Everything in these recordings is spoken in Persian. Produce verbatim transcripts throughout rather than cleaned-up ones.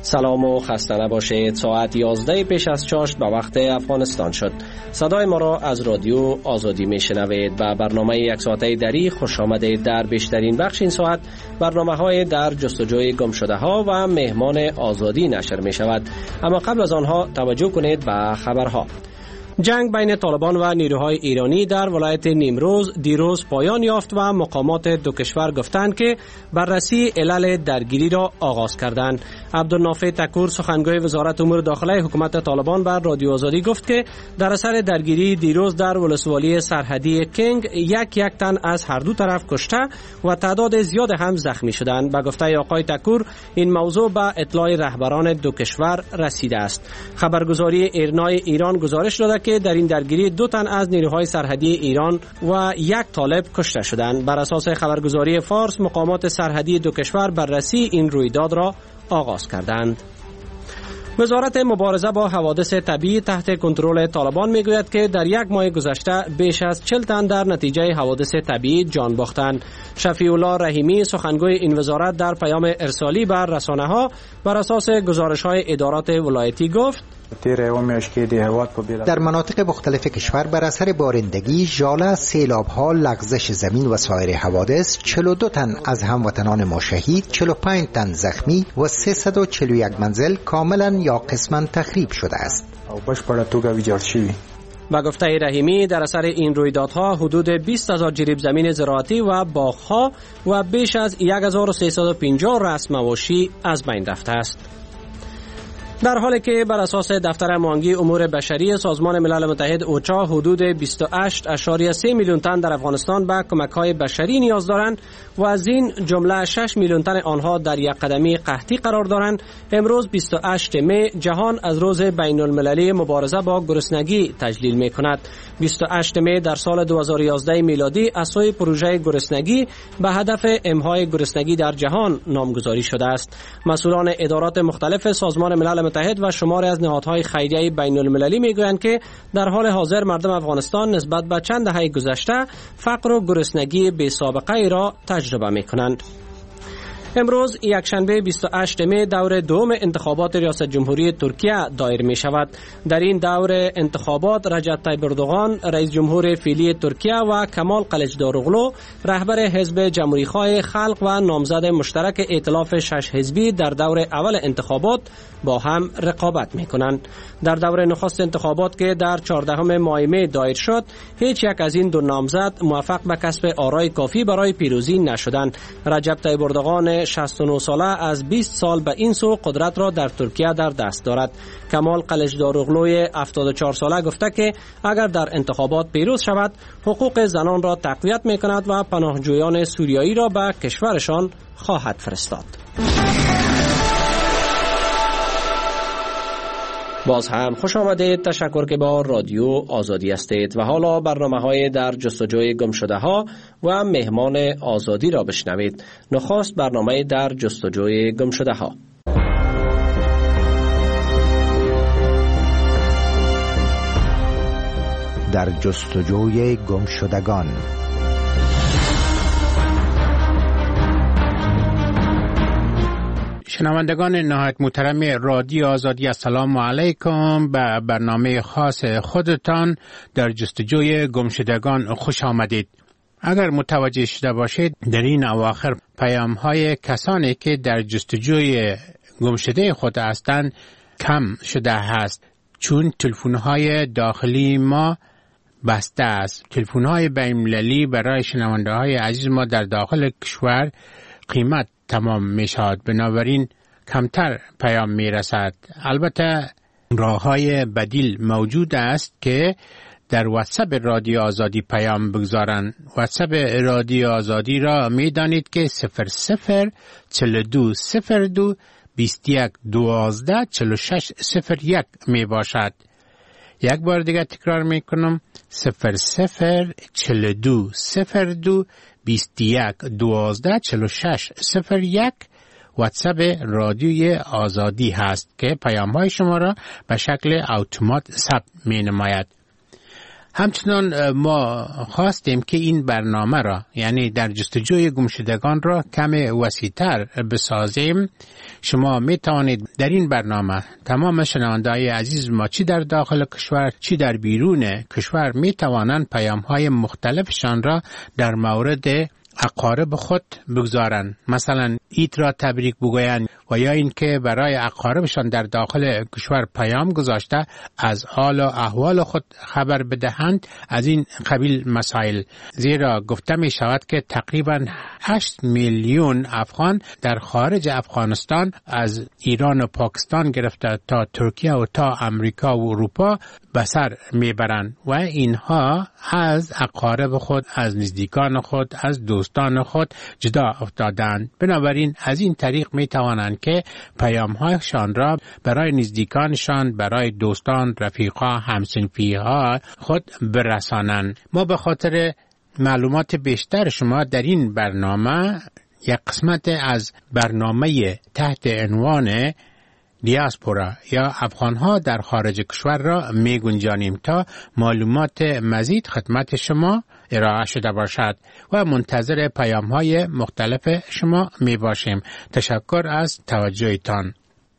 سلام و خسته نباشید. ساعت یازده پیش از چاشت به وقت افغانستان شد. صدای ما را از رادیو آزادی میشنوید و برنامه یک ساعته دری خوش آمدید. در بیشترین بخش این ساعت برنامه های در جستجوی گم شده ها و مهمان آزادی نشر می شود. اما قبل از آنها توجه کنید به خبرها. جنگ بین طالبان و نیروهای ایرانی در ولایت نیمروز دیروز پایان یافت و مقامات دو کشور گفتند که بررسی علل درگیری را آغاز کردند. عبدالنافع تکور سخنگوی وزارت امور داخله حکومت طالبان بر رادیو آزادی گفت که در اثر درگیری دیروز در ولسوالی سرحدی کنگ یک یک تن از هر دو طرف کشته و تعداد زیاد هم زخمی شدند. به گفته آقای تکور این موضوع به اطلاع رهبران دو کشور رسیده است. خبرگزاری ایرنای ایران گزارش داده که در این درگیری دو تن از نیروهای سرحدی ایران و یک طالب کشته شدند. بر اساس خبرگزاری فارس مقامات سرحدی دو کشور بررسی این رویداد را آغاز کردند. وزارت مبارزه با حوادث طبیعی تحت کنترل طالبان میگوید که در یک ماه گذشته بیش از چهل تن در نتیجه حوادث طبیعی جان باختند. شفیع الله رحیمی سخنگوی این وزارت در پیام ارسالی بر رسانه‌ها بر اساس گزارش‌های ادارات ولایتی گفت در مناطق مختلف کشور بر اثر بارندگی، ژاله، سیلاب‌ها، لغزش زمین و سایر حوادث چهل و دو تن از هموطنان ما شهید، چهل و پنج تن زخمی و سیصد و چهل و یک منزل کاملا یا قسما تخریب شده است. با گفته رحیمی در اثر این رویدادها حدود بیست هزار جریب زمین زراعتی و باغ‌ها و بیش از هزار و سیصد و پنجاه رأس مواشی از بین رفته است. در حالی که بر اساس دفتر معاونگی امور بشری سازمان ملل متحد اوچا حدود بیست و هشت ممیز سه میلیون تن در افغانستان به کمک‌های بشری نیاز دارند و از این جمله شش میلیون تن آنها در یک قدمی قحطی قرار دارند، امروز بیست و هشتم می جهان از روز بین المللی مبارزه با گرسنگی تجلیل می‌کند. بیست و هشتم می در سال دو هزار و یازده میلادی از سوی پروژه گرسنگی به هدف امحای گرسنگی در جهان نامگذاری شده است. مسئولان ادارات مختلف سازمان ملل متحد و شماری از نهادهای خیریه بین المللی میگویند که در حال حاضر مردم افغانستان نسبت به چند دهه گذشته فقر و گرسنگی بی سابقه ای را تجربه میکنند. امروز یکشنبه بیست و هشتم می دور دوم انتخابات ریاست جمهوری ترکیه دایر می شود. در این دور انتخابات رجب طیب اردوغان رئیس جمهور فعلی ترکیه و کمال کلچداروغلو رهبر حزب جمهوریخواه خلق و نامزد مشترک ائتلاف شش حزبی در دور اول انتخابات با هم رقابت می کنند. در دور نخست انتخابات که در چهاردهم ماه می دایر شد هیچ یک از این دو نامزد موفق به کسب آرای کافی برای پیروزی نشدند. رجب طیب اردوغان شصت و نه ساله از بیست سال به این سو قدرت را در ترکیه در دست دارد. کمال کلچداروغلوی هفتاد و چهار ساله گفته که اگر در انتخابات پیروز شود حقوق زنان را تقویت می کند و پناهجویان سوریایی را به کشورشان خواهد فرستاد. باز هم خوش آمدید. تشکر که با رادیو آزادی هستید و حالا برنامه های در جستجوی گم شده ها و مهمان آزادی را بشنوید. نخست برنامه در جستجوی گم شده ها. در جستجوی گم شدگان. شنوندگان نهایت محترم رادیو آزادی، السلام علیکم. به برنامه خاص خودتان در جستجوی گمشدگان خوش آمدید. اگر متوجه شده باشید در این اواخر پیام های کسانی که در جستجوی گمشده خود هستند کم شده است، چون تلفن های داخلی ما بسته است. تلفن های بین‌المللی برای شنونده های عزیز ما در داخل کشور قیمت تمام می شود، بنابراین کمتر پیام می رسد. البته راه های بدیل موجود است که در واتساپ رادیو آزادی پیام بگذارند. واتساپ رادیو آزادی را می دانید که صفر صفر چهل و دو صفر دو بیست و یک دوازده چهل و شش صفر یک می باشد. یک بار دیگه تکرار می کنم، صفر صفر چهل و دو صفر دو بیست و یک دوازده چهل و شش صفر یک واتساپ رادیوی آزادی هست که پیام های شما را به شکل اتومات ثبت می نماید. همچنان ما خواستیم که این برنامه را یعنی در جستجوی گمشدگان را کم وسیع‌تر بسازیم. شما می توانید در این برنامه تمام شنونده‌های عزیز ما چی در داخل کشور چی در بیرون کشور می توانند پیام‌های مختلفشان را در مورد اقارب خود بگذارند. مثلا عید را تبریک بگویند و یا اینکه برای اقاربشان در داخل کشور پیام گذاشته از حال و احوال خود خبر بدهند. از این قبیل مسائل، زیرا گفته می شود که تقریبا هشت میلیون افغان در خارج افغانستان از ایران و پاکستان گرفته تا ترکیه و تا امریکا و اروپا به سر میبرند و اینها از اقارب خود، از نزدیکان خود، از دوستان خود جدا افتادند. بنابراین از این طریق می توانند که پیام‌هایشان را برای نزدیکانشان، برای دوستان، رفیقا، همسنفی‌ها خود برسانند. ما به خاطر معلومات بیشتر شما در این برنامه یک قسمت از برنامه تحت عنوان دیاسپورا یا افغانها در خارج کشور را می گنجانیم تا معلومات مزید خدمت شما ارائه شده باشد و منتظر پیام های مختلف شما می باشیم. تشکر از توجهتان.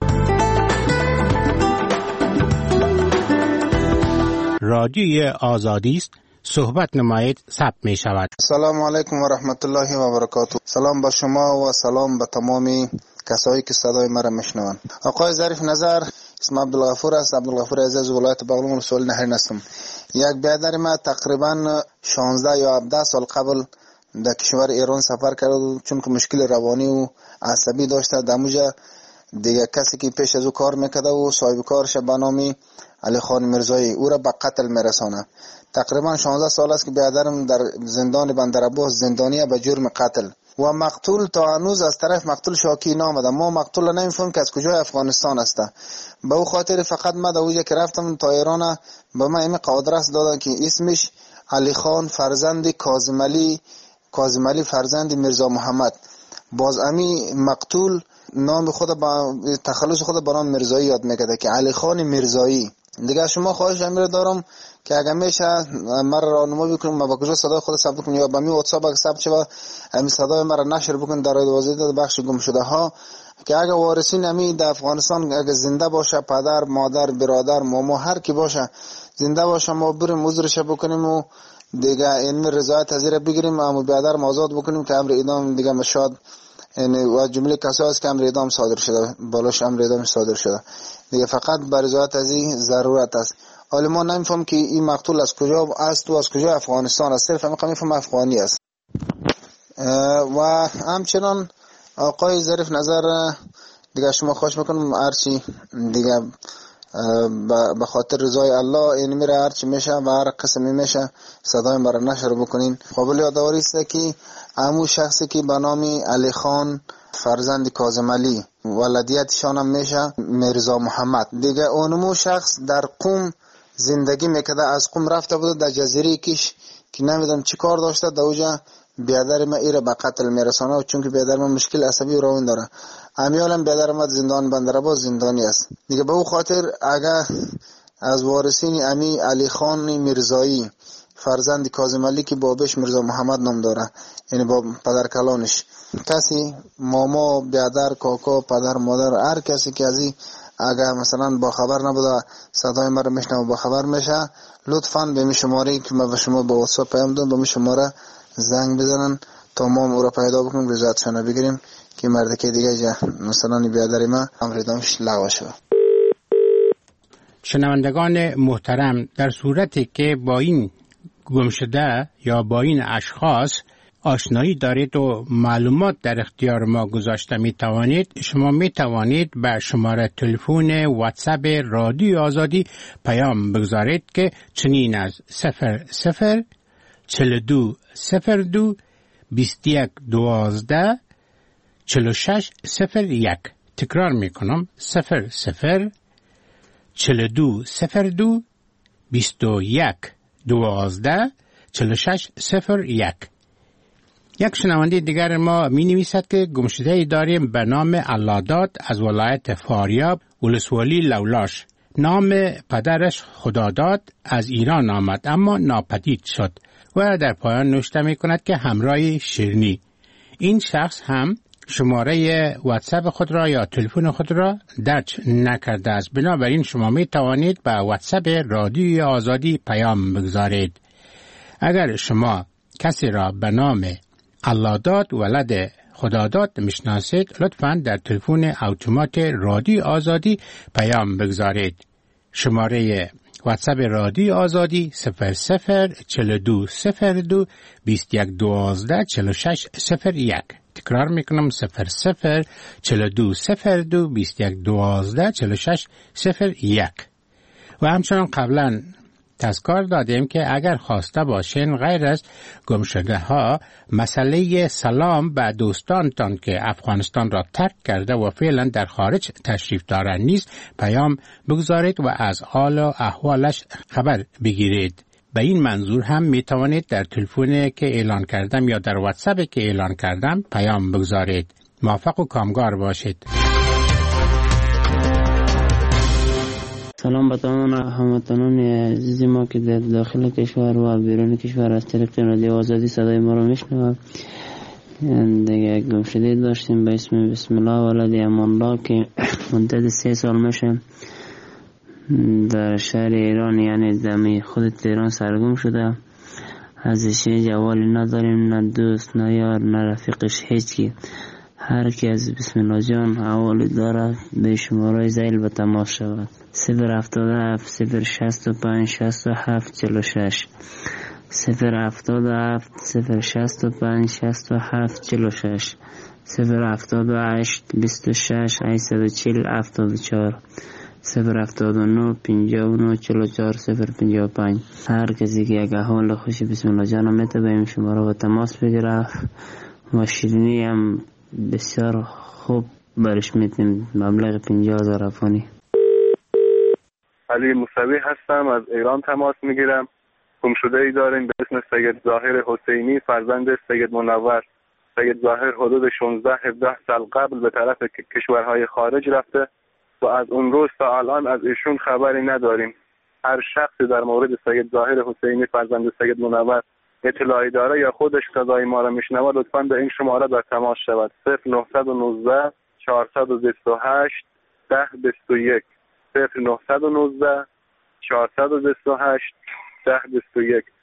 رادیوی آزادی است. صحبت نمایید ثبت می شود. سلام علیکم و رحمت الله و برکاته. سلام به شما و سلام به تمامی کسایی که صدای مرا میشنوند. آقای ظریف نظر، اسم عبدالغفور است. عبدالغفور عزیز، ولایت بغلان رسول نهرین هستم. یک برادر ما تقریبا شانزده یا هفده سال قبل در کشور ایران سفر کرد، چون که مشکل روانی و عصبی داشته. دموجا دیگه کسی که پیش از او کار میکرده و صاحب کارش به نام علی خان میرزایی او را به قتل میرسانه. تقریبا شانزده سال است که برادرم در زندان بندرعباس زندانیه به جرم قتل و مقتول تا هنوز از طرف مقتول شاکی نامده. ما مقتول را نمیفهم که از کجای افغانستان است. به او خاطر فقط ما در اوجه که رفتم تا ایران به من این قادرست دادن که اسمش علی خان فرزند کاظم علی کاظم علی فرزند میرزا محمد. باز امی مقتول نام خود با تخلص خود به نام میرزایی یاد میکرده که علی خان میرزایی. دیگه شما خواهش امیر دارم که اگر میشه مرا راهنمایی بکنید ما با کجا صدای خود ثبت کنیم یا با می واتساپ اگه ثبت شه همین صدای مرا نشر بکنید در وزارت بخش گم شده ها، که اگه وارثین امی در افغانستان اگه زنده باشه، پدر، مادر، برادر، ماما، هر کی باشه زنده باشه، ما بریم عذرش بکنیم و دیگه این رضایت از بگیریم، اما برادر آزاد بکنیم که امر اعدام دیگه مشاد یعنی و جمله کسایی است که امر اعدام صادر شده، بالاش امر اعدام صادر شده دیگه. فقط برای رضایت از این ضرورت است. حالا ما نمیفهم که این مقتول از کجا است و از کجا افغانستان است، صرف همین میفهم افغانی است. و همچنان آقای ظریف نظر دیگه شما خواهش میکنم هرچی دیگه به خاطر رضای الله این میره هرچی میشه و هر قسمی میشه صدای مرا نشر بکنین. قابل یادآوری است که همون شخصی که به نام علی خان فرزند کاظم علی ولادیتشان هم میشه میرزا محمد. دیگه اونمو شخص در قم زندگی میکرده، از قم رفته بوده در جزیره کش که نمیدونم چی کار داشته، در اوجا بیادر ما ایره به قتل میرسانه، چون که بیادر ما مشکل عصبی و روان داره. امیالم بیادر ما زندان بندرعباس زندانی است دیگه. به او خاطر اگر از وارثین امی علی خان میرزایی فرزند کاظم علی که بابش میرزا محمد نام داره، یعنی با پدر کلانش، کسی ماما، بیادر، کاکا، پدر، مادر، هر کسی که ازی اگر مثلا با خبر نبوده صدای ما رو میشنوه با خبر میشه، لطفاً به می شماره که ما به شما با واتساپ پیام دادم به می شماره زنگ بزنن تا ما او را پیدا بکنیم، رضایتشان بگیریم که مرد که دیگه جا مثلا بیادر ما امر اعدامش لغو شود. شنوندگان محترم، در صورتی که با این گمشده یا با این اشخاص آشنایی دارید و معلومات در اختیار ما گذاشته می توانید، شما می توانید به شماره تلفن واتساپ رادیو آزادی پیام بگذارید که چنین از صفر صفر چل دو صفر دو بیست یک دوازده چل و شش صفر یک. تکرار می کنم صفر صفر چل دو صفر دو بیست یک دوازده چل و شش صفر یک. یک شنونده دیگر ما می نویسد که گمشده ای داریم به نام علادات از ولایت فاریاب ولسوالی لولاش. نام پدرش خداداد از ایران آمد اما ناپدید شد و در پایان نوشته می کند که همراه شیرینی. این شخص هم شماره واتساپ خود را یا تلفن خود را درج نکرده است. بنابراین شما می توانید به واتساپ رادیوی آزادی پیام بگذارید. اگر شما کسی را به نام الله داد ولد خداداد میشناسید، لطفاً در تلفن اتومات رادیو آزادی پیام بگذارید. شماره واتساپ رادیو آزادی صفر صفر چهل و دو صفر دو بیست و یک دوازده چهل و شش صفر یک. تکرار میکنم صفر صفر چهل و دو صفر دو بیست و یک دوازده چهل و شش صفر یک. و همچنان قبلا تذکر دادیم که اگر خواسته باشین غیر از گمشده ها مسئله سلام به دوستانتان که افغانستان را ترک کرده و فعلا در خارج تشریف دارند نیز پیام بگذارید و از حال و احوالش خبر بگیرید. به این منظور هم می توانید در تلفنی که اعلان کردم یا در واتساپی که اعلان کردم پیام بگذارید. موفق و کامگار باشید. سلام به تمام هموطنان عزیز ما که در داخل کشور و بیرون کشور از طریق رادیو آزادی صدای ما رو میشنوند. دیگه گمشده داشتیم به اسم بسم الله ولد امان الله که مدت سه سال میشه در شهر ایران، یعنی دمی خود ایران سرگم شده. ازش جوالی نداریم، نه دوست نه یار نه رفیقش، هیچی. هر کی از بسم الله جان حوالی داره به شماره زیل به تماس شود. صفر هفتاد و هفت صفر شصت و پنج شصت و هفت چهل و شش صفر هفتاد و هفت صفر شصت و پنج شصت و هفت چهل و شش صفر هفتاد و هشت بیست و شش هشتصد و چهل هفتاد و چهار صفر هفتاد و نه پنجاه و نه چهل و چهار صفر پنجاه و پنج. هر کسی که یک حال خوشی بسم الله جان میته به این شماره و تماس بگیره و شیرینی هم بسیار خوب برش میتیم، مبلغ پنجاه هزار افغانی. علی موسوی هستم، از ایران تماس میگیرم. گمشده ای داریم به اسم سید ظاهر حسینی فرزند سید منور. سید ظاهر حدود شانزده هفده سال قبل به طرف کشورهای خارج رفته و از اون روز تا الان از ایشون خبری نداریم. هر شخصی در مورد سید ظاهر حسینی فرزند سید منور اطلاعی داره یا خودش صدای ما را میشنوه لطفاً به این شماره در تماس شود. صفر نه یک نه چهارصد و بیست و هشت ده بیست و یک صفر نه یک نه چهارصد و بیست و هشت ده بیست و یک.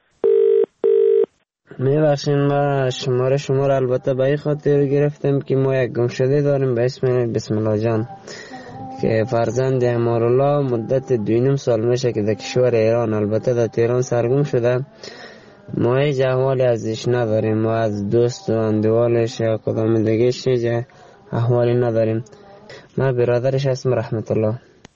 میبخشین ما شماره شما را البته به این خاطر گرفتم که ما یک گمشده داریم به اسم بسم الله جان که فرزند امارالله مدت دوینم سال میشه که در کشور ایران، البته در تهران سرگم شده. ما هیچ احوالی ازش نداریم و از دوست و اندوالش یا کدام دیگهش هیچ احوالی نداریم. من برادرش هستم رحمت الله.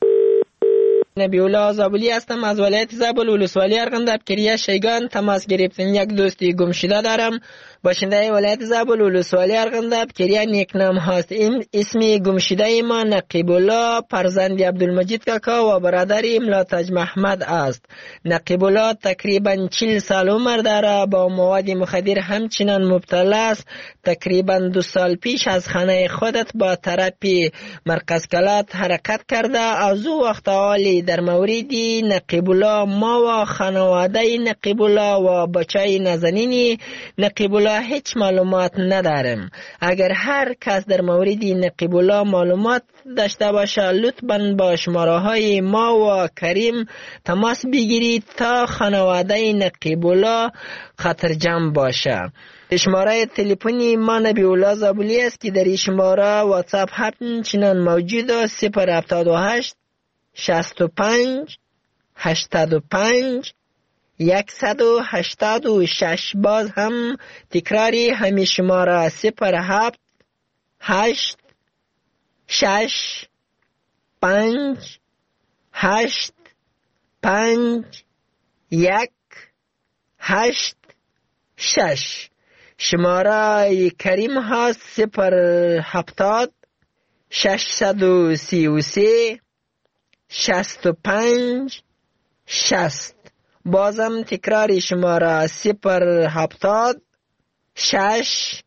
نبی‌الله زابلی هستم از ولایت زابل ولسوالی ارغنداب کریه شیگان تماس گرفتم. یک دوستی گمشده دارم باشنده ولایت زابل ولسوالی ارغنداب کریه نیکنام هست. این اسمی گمشده ما نقیب الله فرزند عبدالمجید کاکا و برادر ملاتج محمد است. نقیب الله تقریبا چهل سال عمر داره، با مواد مخدر همچنان مبتلا است. تقریبا دو سال پیش از خانه خودت با تراپی مرکز کلات حرکت کرده. از او وقت حالی در موردی نقیب الله ما و خانواده نقیب الله و بچه نازنین نقیب الله هیچ معلومات ندارم. اگر هر کس در مورد نقیب الله معلومات داشته باشه لطفاً با شماره های ما و کریم تماس بگیرید تا خانواده نقیب الله خطرجم باشه. شماره تلفنی ما نبی‌الله زابلی است که در این شماره واتساپ همچنان موجود است. صفر هفتاد و هشت شصت و پنج هشتاد و پنج یکصد و هشتاد و شش. باز هم تکراری همین شماره صفر هفت هشت شش پنج هشت پنج یک هشت شش. شماره کریم هست صفر هفتاد ششصد و سی و سه شصت و پنج شصت. بازم تکراری شماره صفر هفتاد شش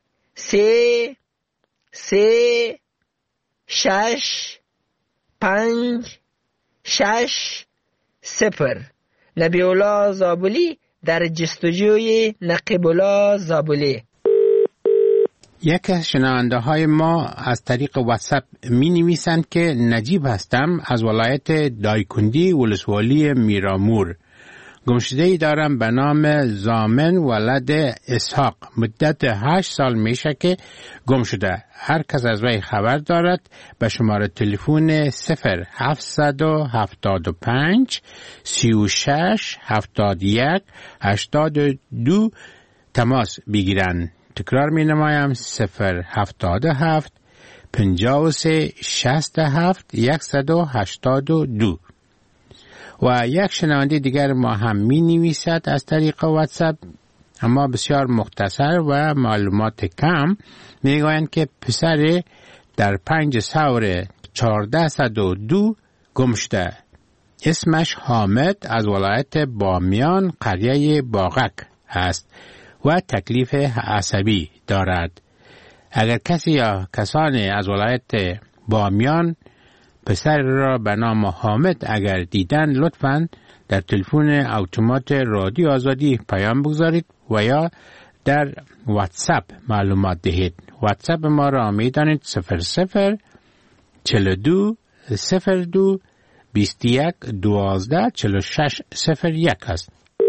سه سه شش پنج شش صفر. نبی‌الله زابلی در جستجوی نقیب‌الله زابلی. یک از شنونده های ما از طریق واتساپ می نویسند که نجیب هستم از ولایت دایکندی ولسوالی میرامور. گمشده‌ای دارم به نام زامن ولد اسحاق. مدت هشت سال میشه که گم شده. هر کس از وی خبر دارد به شماره تلفن صفر هفتصد و هفتاد و پنج سی و شش هفتاد و یک هشتاد و دو تماس بگیرند. تکرار می نمایم صفر هفتاد و هفت پنجاه و سه شصت و هفت صد و هشتاد و دو. و یک شنونده دیگر ما هم می نویسد از طریق واتساپ، اما بسیار مختصر و معلومات کم. می گویند که پسر در پنج سور چهارده صد و دو گم شده. اسمش حامد از ولایت بامیان قریه باغک است و تکلیف عصبی دارد. اگر کسی یا کسانی از ولایت بامیان پسر را به نام حامد اگر دیدن، لطفاً در تلفن اتومات رادیو آزادی پیام بگذارید و یا در واتساپ معلومات دهید. واتساپ ما را میدانید صفر صفر چهل و دو صفر دو بیست و یک دوازده چهل و شش صفر یک است.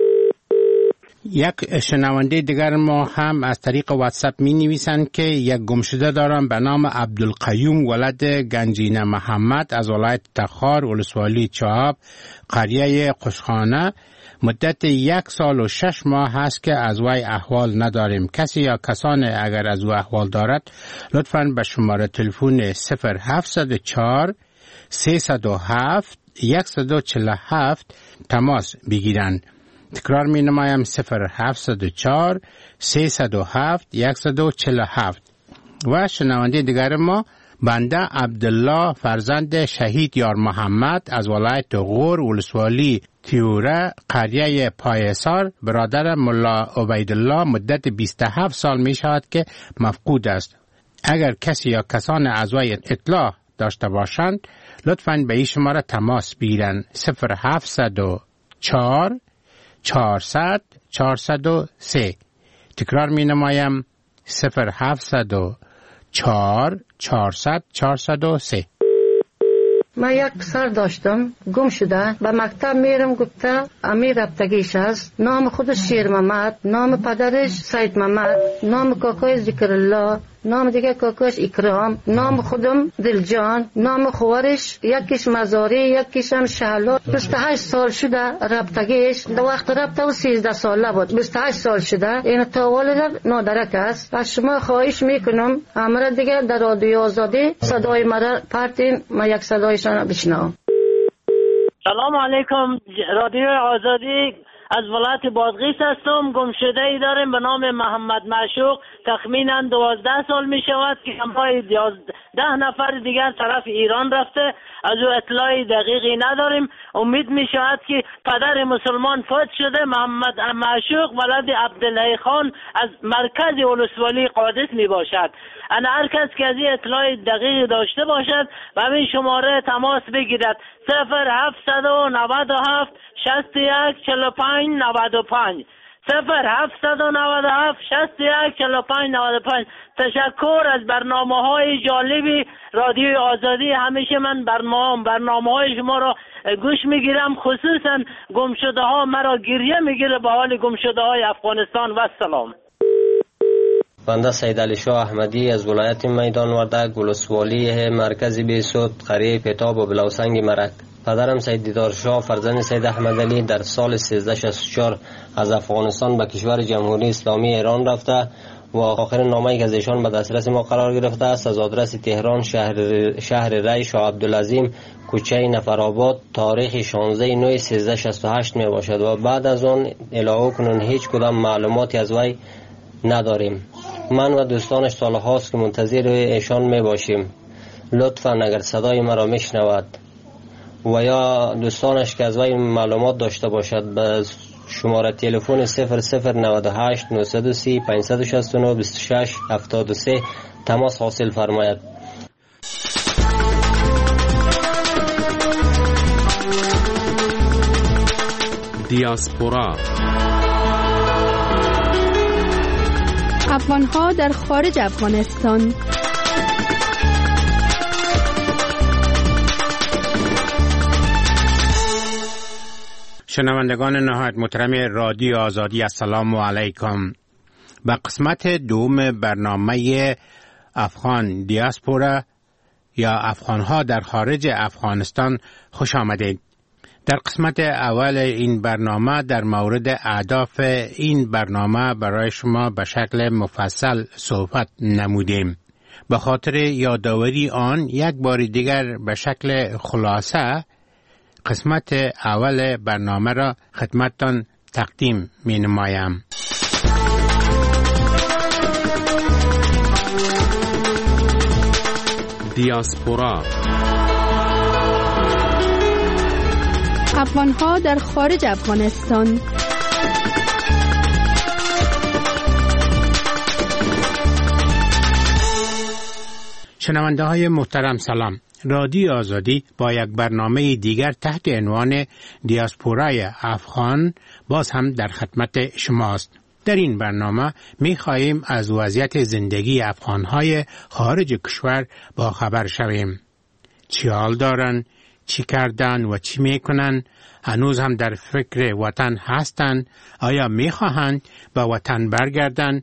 یک شنونده دیگر ما هم از طریق واتساپ می نویسند که یک گمشده دارم به نام عبدالقیوم ولد گنجینه محمد از ولایت تخار ولسوالی چهاب قریه قشخانه. مدت یک سال و شش ماه هست که از وی احوال نداریم. کسی یا کسان اگر از او احوال دارد لطفاً به شماره تلفن صفر هفتصد و چهار سیصد و هفت صد و چهل و هفت تماس بگیرند. تکرار می نمایم صفر هفتصد و چهار سیصد و هفت صد و چهل و هفت. و شنونده دیگر ما بنده عبدالله فرزند شهید یار محمد از ولایت غور ولسوالی تیوره قریه پایسار، برادر ملا عبیدالله مدت بیست و هفت سال می شود که مفقود است. اگر کسی یا کسان از وی اطلاع داشته باشند لطفاً به این شماره تماس بگیرند. صفر هفتصد و چهار چهارصد چهارصد و سه. تکرار می نمایم صفر هفتصد و چهار چهارصد چهارصد و سه. من یک پسر داشتم گم شده. به مکتب میرم گفته امیر رفتگیش است. نام خودش شیر محمد، نام پدرش سید محمد، نام کاکای ذکر الله، نام دیگه کاکاش اکرام، نام خودم دلجان، نام خوارش یکیش مزاری یکیش هم شهلا. بیست و هشت سال شده رفتگیش. در وقت رفته و سیزده ساله بود. بیست و هشت سال شده. این تا والد نادرک است. از شما خواهش میکنم امر دیگه در رادیو آزادی صدای مرا پرتین، ما یک صدایشان بشنوم. سلام علیکم. رادیو آزادی از ولایت بادغیس هستم. گمشده ای داریم به نام محمد معشوق. تخمینا دوازده سال می شود که همراه ده نفر دیگر طرف ایران رفته. از او اطلاعی دقیقی نداریم. امید می شود که پدر مسلمان فوت شده. محمد معشوق ولد عبدالله خان از مرکز ولسوالی قادس می باشد. انا هر کس که از این اطلاع دقیق داشته باشد و همین شماره تماس بگیرد. صفر هفتصد و نود و هفت شصت و یک چهل و پنج نود و پنج. صفر هفتصد و نود و هفت شصت و یک چهل و پنج نود و پنج. تشکر از برنامه های جالبی رادیو آزادی. همیشه من برنامه برنامه های شما را گوش میگیرم، خصوصا گمشده ها مرا گریه میگیره به حال گمشده های افغانستان. و سلام. بنده سید علی شاه احمدی از ولایت میدان وردک ولسوالی مرکز بیسود قریه پتاب و بلاوسنگ مرک. پدرم سید دیدار شاه فرزند سید احمد علی در سال سیزده شصت و چهار از افغانستان به کشور جمهوری اسلامی ایران رفته و آخرین نامه‌ای که از ایشان به دسترس ما قرار گرفته است از آدرس تهران شهر شهر ری شاه عبدالعظیم کوچه نفرآباد تاریخ شانزده نوامبر سیزده شصت و هشت می باشد و بعد از آن الهه کنون هیچ کدام معلوماتی از وی نداریم. من و دوستانش سالهاست که منتظر ایشان می باشیم. لطفاً اگر صدای مرا میشنود و یا دوستانش که از وی معلومات داشته باشد به شماره تلفن صفر صفر نود و هشت نهصد و سی پانصد و شصت و نه بیست و شش هفتاد و سه تماس حاصل فرماید. دیاسپورا. افغان‌ها در خارج افغانستان. شنوندگان نهایت محترم رادیو آزادی، السلام علیکم. به قسمت دوم برنامه افغان دیاسپورا یا افغان‌ها در خارج افغانستان خوش آمدید. در قسمت اول این برنامه در مورد اهداف این برنامه برای شما به شکل مفصل صحبت نمودیم. به خاطر یادآوری آن یک بار دیگر به شکل خلاصه قسمت اول برنامه را خدمتتان تقدیم می نمایم. دیاسپورا. افغان‌ها در خارج افغانستان. شنونده های محترم سلام. رادیو آزادی با یک برنامه دیگر تحت عنوان دیاسپورای افغان باز هم در خدمت شماست. در این برنامه می خواهیم از وضعیت زندگی افغانهای خارج کشور با خبر شویم. چی حال دارن، چی کردن و چی می کنن، هنوز هم در فکر وطن هستن، آیا می خواهند به وطن برگردن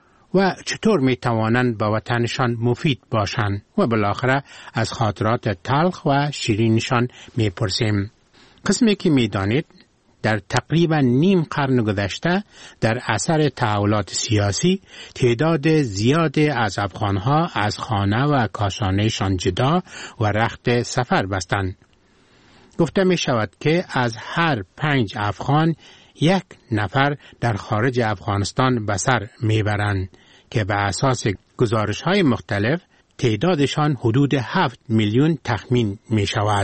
و چطور می توانند به وطنشان مفید باشند و بالاخره از خاطرات تلخ و شیرینشان می پرسیم. قسمی که می دانید در تقریبا نیم قرن گذشته در اثر تحولات سیاسی تعداد زیادی از افغانها از خانه و کاشانهشان جدا و رخت سفر بستند. گفته می شود که از هر پنج افغان یک نفر در خارج افغانستان به سر می برند که به اساس گزارش های مختلف تعدادشان حدود هفت میلیون تخمین می شود.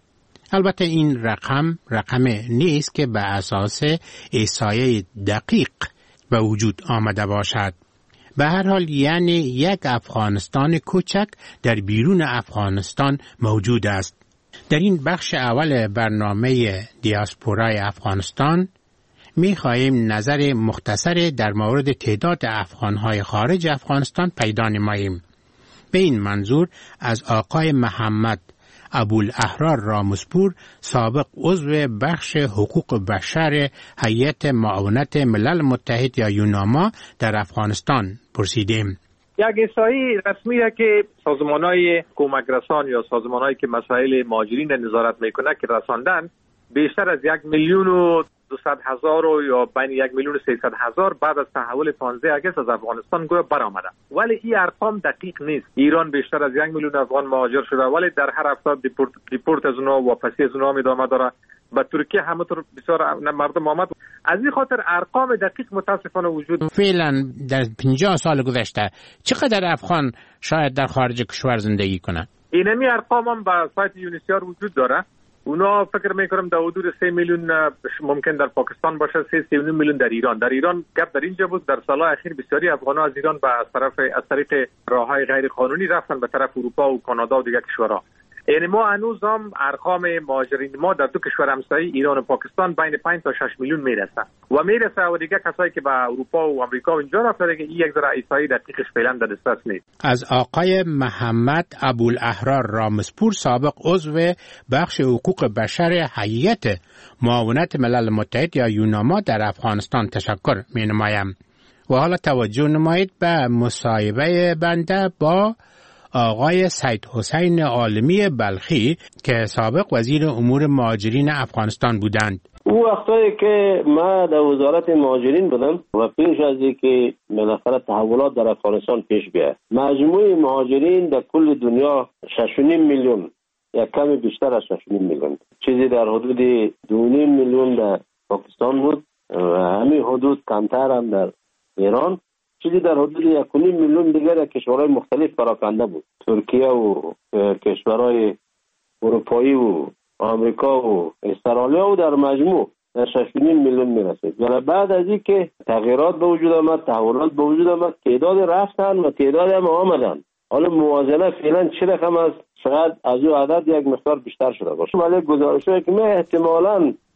البته این رقم رقم نیست که به اساس احصایه دقیق به وجود آمده باشد. به هر حال یعنی یک افغانستان کوچک در بیرون افغانستان موجود است. در این بخش اول برنامه دیاسپورای افغانستان می خواهیم نظر مختصر در مورد تعداد افغانهای خارج افغانستان پیدا نماییم. به این منظور از آقای محمد ابوالاحرار رامسپور، سابق عضو بخش حقوق بشر هیئت معاونت ملل متحد یا یوناما در افغانستان پرسیدیم. یک احصایی رسمی را که سازمان‌های کمک رسان یا سازمان‌هایی که مسائل مهاجرین نظارت میکنه که رساندن، بیشتر از یک میلیون و دویست هزار و یا بین یک میلیون و سیصد هزار بعد از تحول پانزده اگست از افغانستان گویا برآمده. ولی این ارقام دقیق نیست. ایران بیشتر از یک میلیون افغان مهاجر شده ولی در هر هفته دیپورت دیپورت از اونها واپسی از اونها ادامه داره. به ترکیه همونطور بسیار مردم آمد. از این خاطر ارقام دقیق متاسفانه وجود. فعلا در پنجاه سال گذشته چقدر افغان شاید در خارج کشور زندگی کنند؟ اینمی ارقام هم به سایت یونیسیار وجود داره. اونا فکر میکنم در حدود سه میلیون ممکن در پاکستان باشه، سه سه میلیون در ایران. در ایران گپ در اینجا بود در سالهای اخیر بسیاری افغان‌ها از ایران به از طرف از طریق راههای غیر قانونی رفتن به طرف اروپا و کانادا و دیگر کشورها. یعنی ما هنوز هم ارقام مهاجرین ما در دو کشور همسایه ایران و پاکستان بین پنج تا شش میلیون میرسه و میرسه و دیگه کسایی که به اروپا و آمریکا و اینجا رفتن که این یک ذره احصایی دقیقش فعلا در دسترس نیست. از آقای محمد ابوالاحرار رامسپور، سابق عضو بخش حقوق بشر هیئت معاونت ملل متحد یا یوناما در افغانستان تشکر می‌نمایم. و حالا توجه نمایید به مصاحبه بنده با آقای سید حسین عالمی بلخی که سابق وزیر امور مهاجرین افغانستان بودند. او وقتایی که ما در وزارت مهاجرین بودم و پیش از اینکه بالاخره تحولات در افغانستان پیش بیاد، مجموع مهاجرین در کل دنیا شش و نیم میلیون، یک کمی بیشتر از شش و نیم میلیون، چیزی در حدود دو و نیم میلیون در پاکستان بود و همین حدود کمتر هم در ایران، چیزی در حدود یک و نیم میلیون دیگر کشورهای مختلف پراکنده بود. ترکیه و کشورهای اروپایی و آمریکا و استرالیا و در مجموع در شش و نیم میلیون میرسید. ولی بعد از اینکه تغییرات به وجود آمد، تحولات به وجود آمد، تعداد رفتن و تعداد هم آمدن. حالا موازنه فعلا چه رقم است؟ شاید از او عدد یک مقدار بیشتر شده باشه. ولی گزارش‌هایی که ما احتمالاً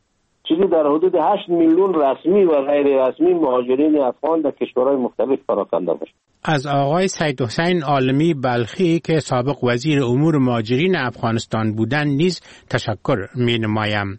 چیزی در حدود هشت میلیون رسمی و غیر رسمی مهاجرین افغان در کشورهای مختلف پراکنده باشد. از آقای سید حسین عالمی بلخی که سابق وزیر امور مهاجرین افغانستان بودند نیز تشکر می نمایم.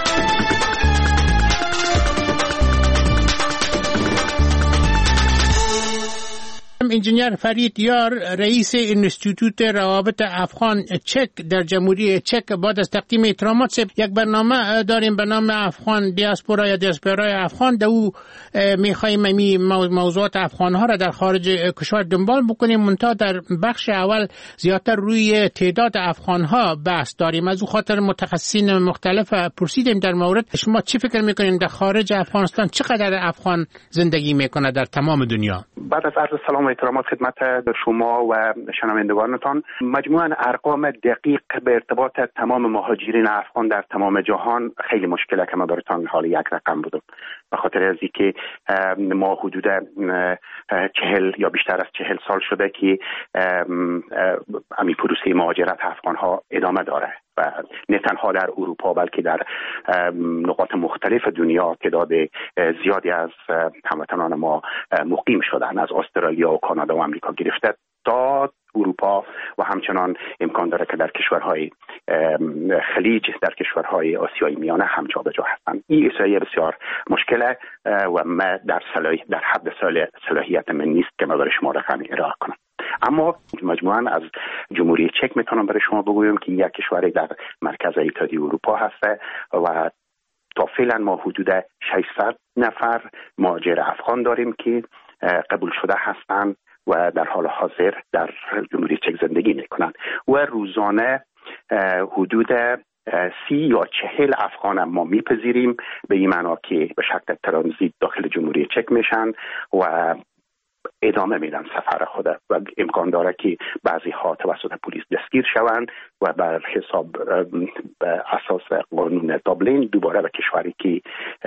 انجینیر فرید یار رئیس انستیتوت روابط افغان چک در جمهوری چک بعد از تقدیم احترامات یک برنامه داریم به نام افغان دیاسپورا یا دیاسپورای افغان. در او میخواییم می موضوعات افغان ها را در خارج کشور دنبال بکنیم، منتها در بخش اول زیادتر روی تعداد افغان ها بحث داریم. از او خاطر متخصصین مختلف پرسیدیم در مورد شما چی فکر میکنین در خارج افغانستان چقدر افغان زندگی میکنه در تمام دنیا؟ بعد از عرض سلام و احترامات خدمت شما و شنوندگانتان، مجموعاً ارقام دقیق به ارتباط تمام مهاجرین افغان در تمام جهان خیلی مشکله که ما براتون حال یک رقم بودم، به خاطر از اینکه ما حدود چهل یا بیشتر از چهل سال شده که امی پروسه مهاجرت افغان ها ادامه داره و نه تنها در اروپا بلکه در نقاط مختلف دنیا تعداد زیادی از هموطنان ما مقیم شدن، از استرالیا و کانادا و آمریکا گرفته تا اروپا و همچنان امکان داره که در کشورهای خلیج، در کشورهای آسیای میانه هم جا به جا هستند. این اصلاحیه بسیار مشکله و ما در صلاحیت در حد صلاحیت من نیست که ما برای شما رقمی ارائه کنم. اما مجموعاً از جمهوری چک میتونم برای شما بگویم که یک کشوری در مرکز اتحادیه اروپا هسته و تا فعلا ما حدود ششصد نفر مهاجر افغان داریم که قبول شده هستند و در حال حاضر در جمهوری چک زندگی میکنند و روزانه حدود سی یا چهل افغان ما میپذیریم، به این معنا که به شکل ترانزیت داخل جمهوری چک میشن و ادامه میدن سفر خود و امکان داره که بعضی ها توسط پلیس دستگیر شوند و بر حساب به اساس قانون دابلین دوباره به کشوری که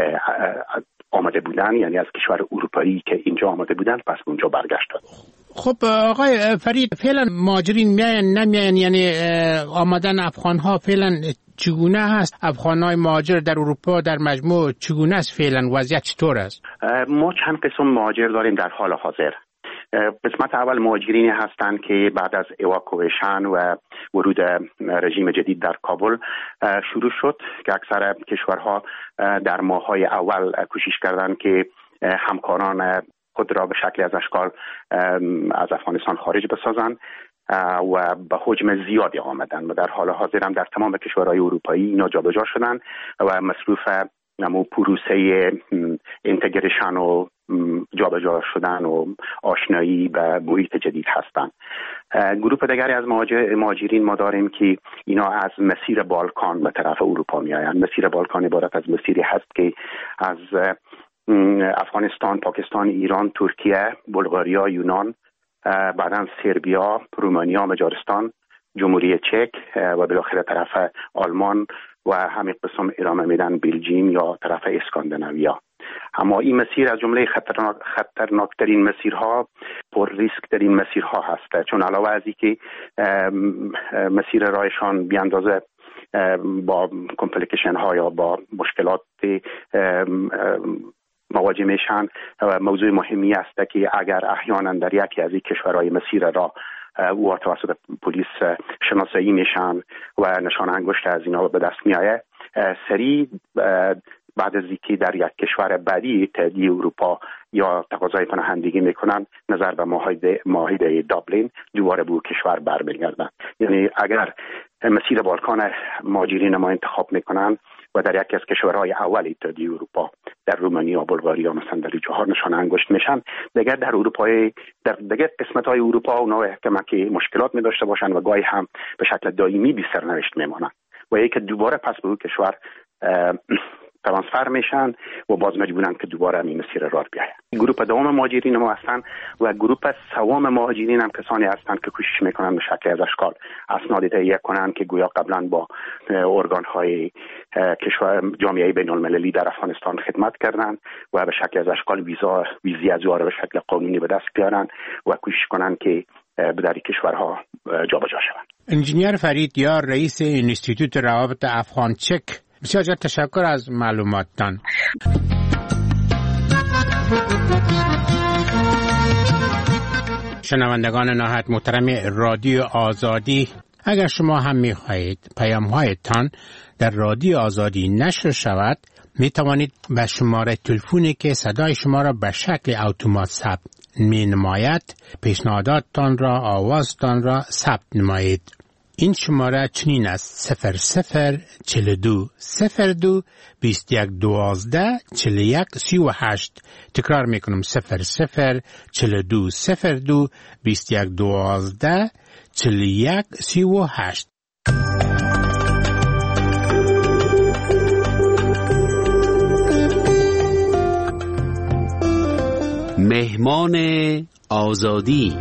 آمده بودن، یعنی از کشور اروپایی که اینجا آمده بودن، پس اونجا برگشتن. خب آقای فرید، فعلا مهاجرین میاین نمیاین، یعنی آمدن افغان ها فعلا چگونه هست؟ افغان های مهاجر در اروپا در مجموع چگونه است فعلا؟ وضعیت چطور است؟ ما چند قسم مهاجر داریم در حال حاضر. قسمت اول مهاجرینی هستند که بعد از اواکویشن و ورود رژیم جدید در کابل شروع شد که اکثر کشورها در ماه‌های اول کوشش کردند که همکاران خود را به شکل از اشکال از افغانستان خارج بسازند و به حجم زیادی آمدن و در حال حاضر هم در تمام کشورهای اروپایی اینا جابجا شدن و مصروف نمو پروسه اینتگریشن و جابجا شدن و آشنایی به محیط جدید هستند. گروه دیگری از مهاجرین ما داریم که اینا از مسیر بالکان به طرف اروپا می آیند. مسیر بالکان عبارت از مسیری هست که از افغانستان، پاکستان، ایران، ترکیه، بلغاریا، یونان، بعداً سربیا، رومانیا، مجارستان، جمهوری چک و بالاخره طرف آلمان و همین قسم ادامه میدن بلژیم یا طرف اسکاندیناویا. اما این مسیر از جمله خطرناک خطرناکترین مسیرها، پر ریسک ترین مسیرها هست، چون علاوه از اینکه مسیر رایشان بی اندازه با کمپلیکیشن ها یا با مشکلات مواجه میشن، موضوع مهمی است که اگر احیانا در یکی از این کشورهای مسیر را او توسط پلیس شناسایی میشن و نشان انگشت از اینا به دست میآید، سریع بعد از اینکه در یک کشور بعدی اتحادیه اروپا یا تقاضای پناهندگی میکنن نظر به معاهده معاهده دابلین دوباره به کشور برمیگردن. یعنی اگر مسیر بالکان مهاجرین ما انتخاب میکنن و در یکی از کشورهای اول اتحادیه اروپا در رومانیا و بلغاریا مثلا در جاها نشان انگشت میشن، دیگر در اروپای در دیگر قسمت‌های اروپا اونا احتمال که مشکلات می داشته باشن و گاهی هم به شکل دائمی بی سرنوشت میمونن و یک دوباره پس به اون کشور ترانسفر میشن و باز مجبورن که دوباره این مسیر راه بیاین. گروه دوم مهاجرین ما هستن و گروه سوم مهاجرین هم کسانی هستند که کوشش میکنن به شکل از اشکال اسناد تهیه کنن که گویا قبلا با ارگان های کشور جامعه بین المللی در افغانستان خدمت کردن و به شکل از اشکال ویزا ویزی از به شکل قانونی به دست بیارن و کوشش کنن که در کشورها جابجا شوند. انجینیر فرید یار رئیس انستیتوت روابط افغان چک بسیار جان تشکر از معلوماتتان. شنوندگان نهایت محترم رادیو آزادی، اگر شما هم می خواهید پیام‌هایتان در رادیو آزادی نشر شود، می توانید به شماره تلفنی که صدای شما را به شکل اتومات ثبت می نماید پیشنهاداتتان را، آوازتان را ثبت نمایید. این شماره چنین است: صفر صفر چهل و دو صفر دو بیست و یک دوازده چهل و یک سی و هشت. تکرار میکنم: صفر صفر چهل و دو صفر دو بیست و یک دوازده چهل و یک سی و هشت. مهمان آزادی.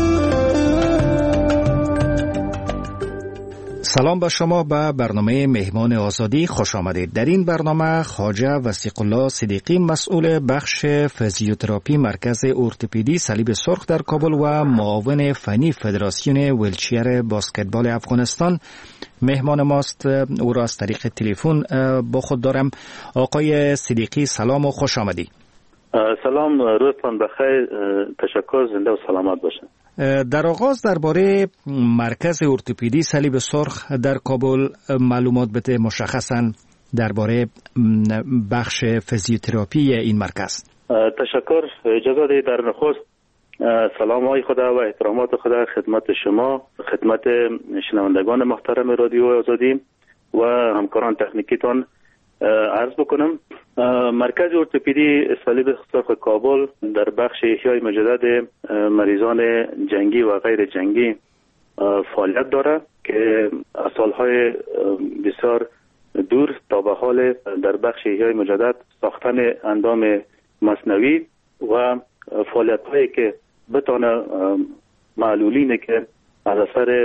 سلام به شما به برنامه مهمان آزادی خوش آمدید. در این برنامه خواجه وثیق الله صدیقی مسئول بخش فیزیوتراپی مرکز ارتوپدی صلیب سرخ در کابل و معاون فنی فدراسیون ویلچیر بسکتبال افغانستان مهمان ماست. او را از طریق تلفن با خود دارم. آقای صدیقی سلام و خوش آمدید. سلام، روزتان بخیر، تشکر، زنده و سلامت باشید. در آغاز درباره مرکز ارتوپدی صلیب سرخ در کابل معلومات بده، مشخصاً درباره بخش فیزیوتراپی این مرکز. تشکر. اجازه دهید در نخست سلام های خدا و احترامات خدا خدمت شما، خدمت شنوندگان محترم رادیو آزادی و همکاران تکنیکیتان عرض بکنم. مرکز ارتوپدی صلیب سرخ کابل در بخش احیای مجدد مریضان جنگی و غیر جنگی فعالیت دارد که از سالهای بسیار دور تا به حال در بخش احیای مجدد ساختن اندام مصنوعی و فعالیت هایی که بتانه معلولینه که از اثر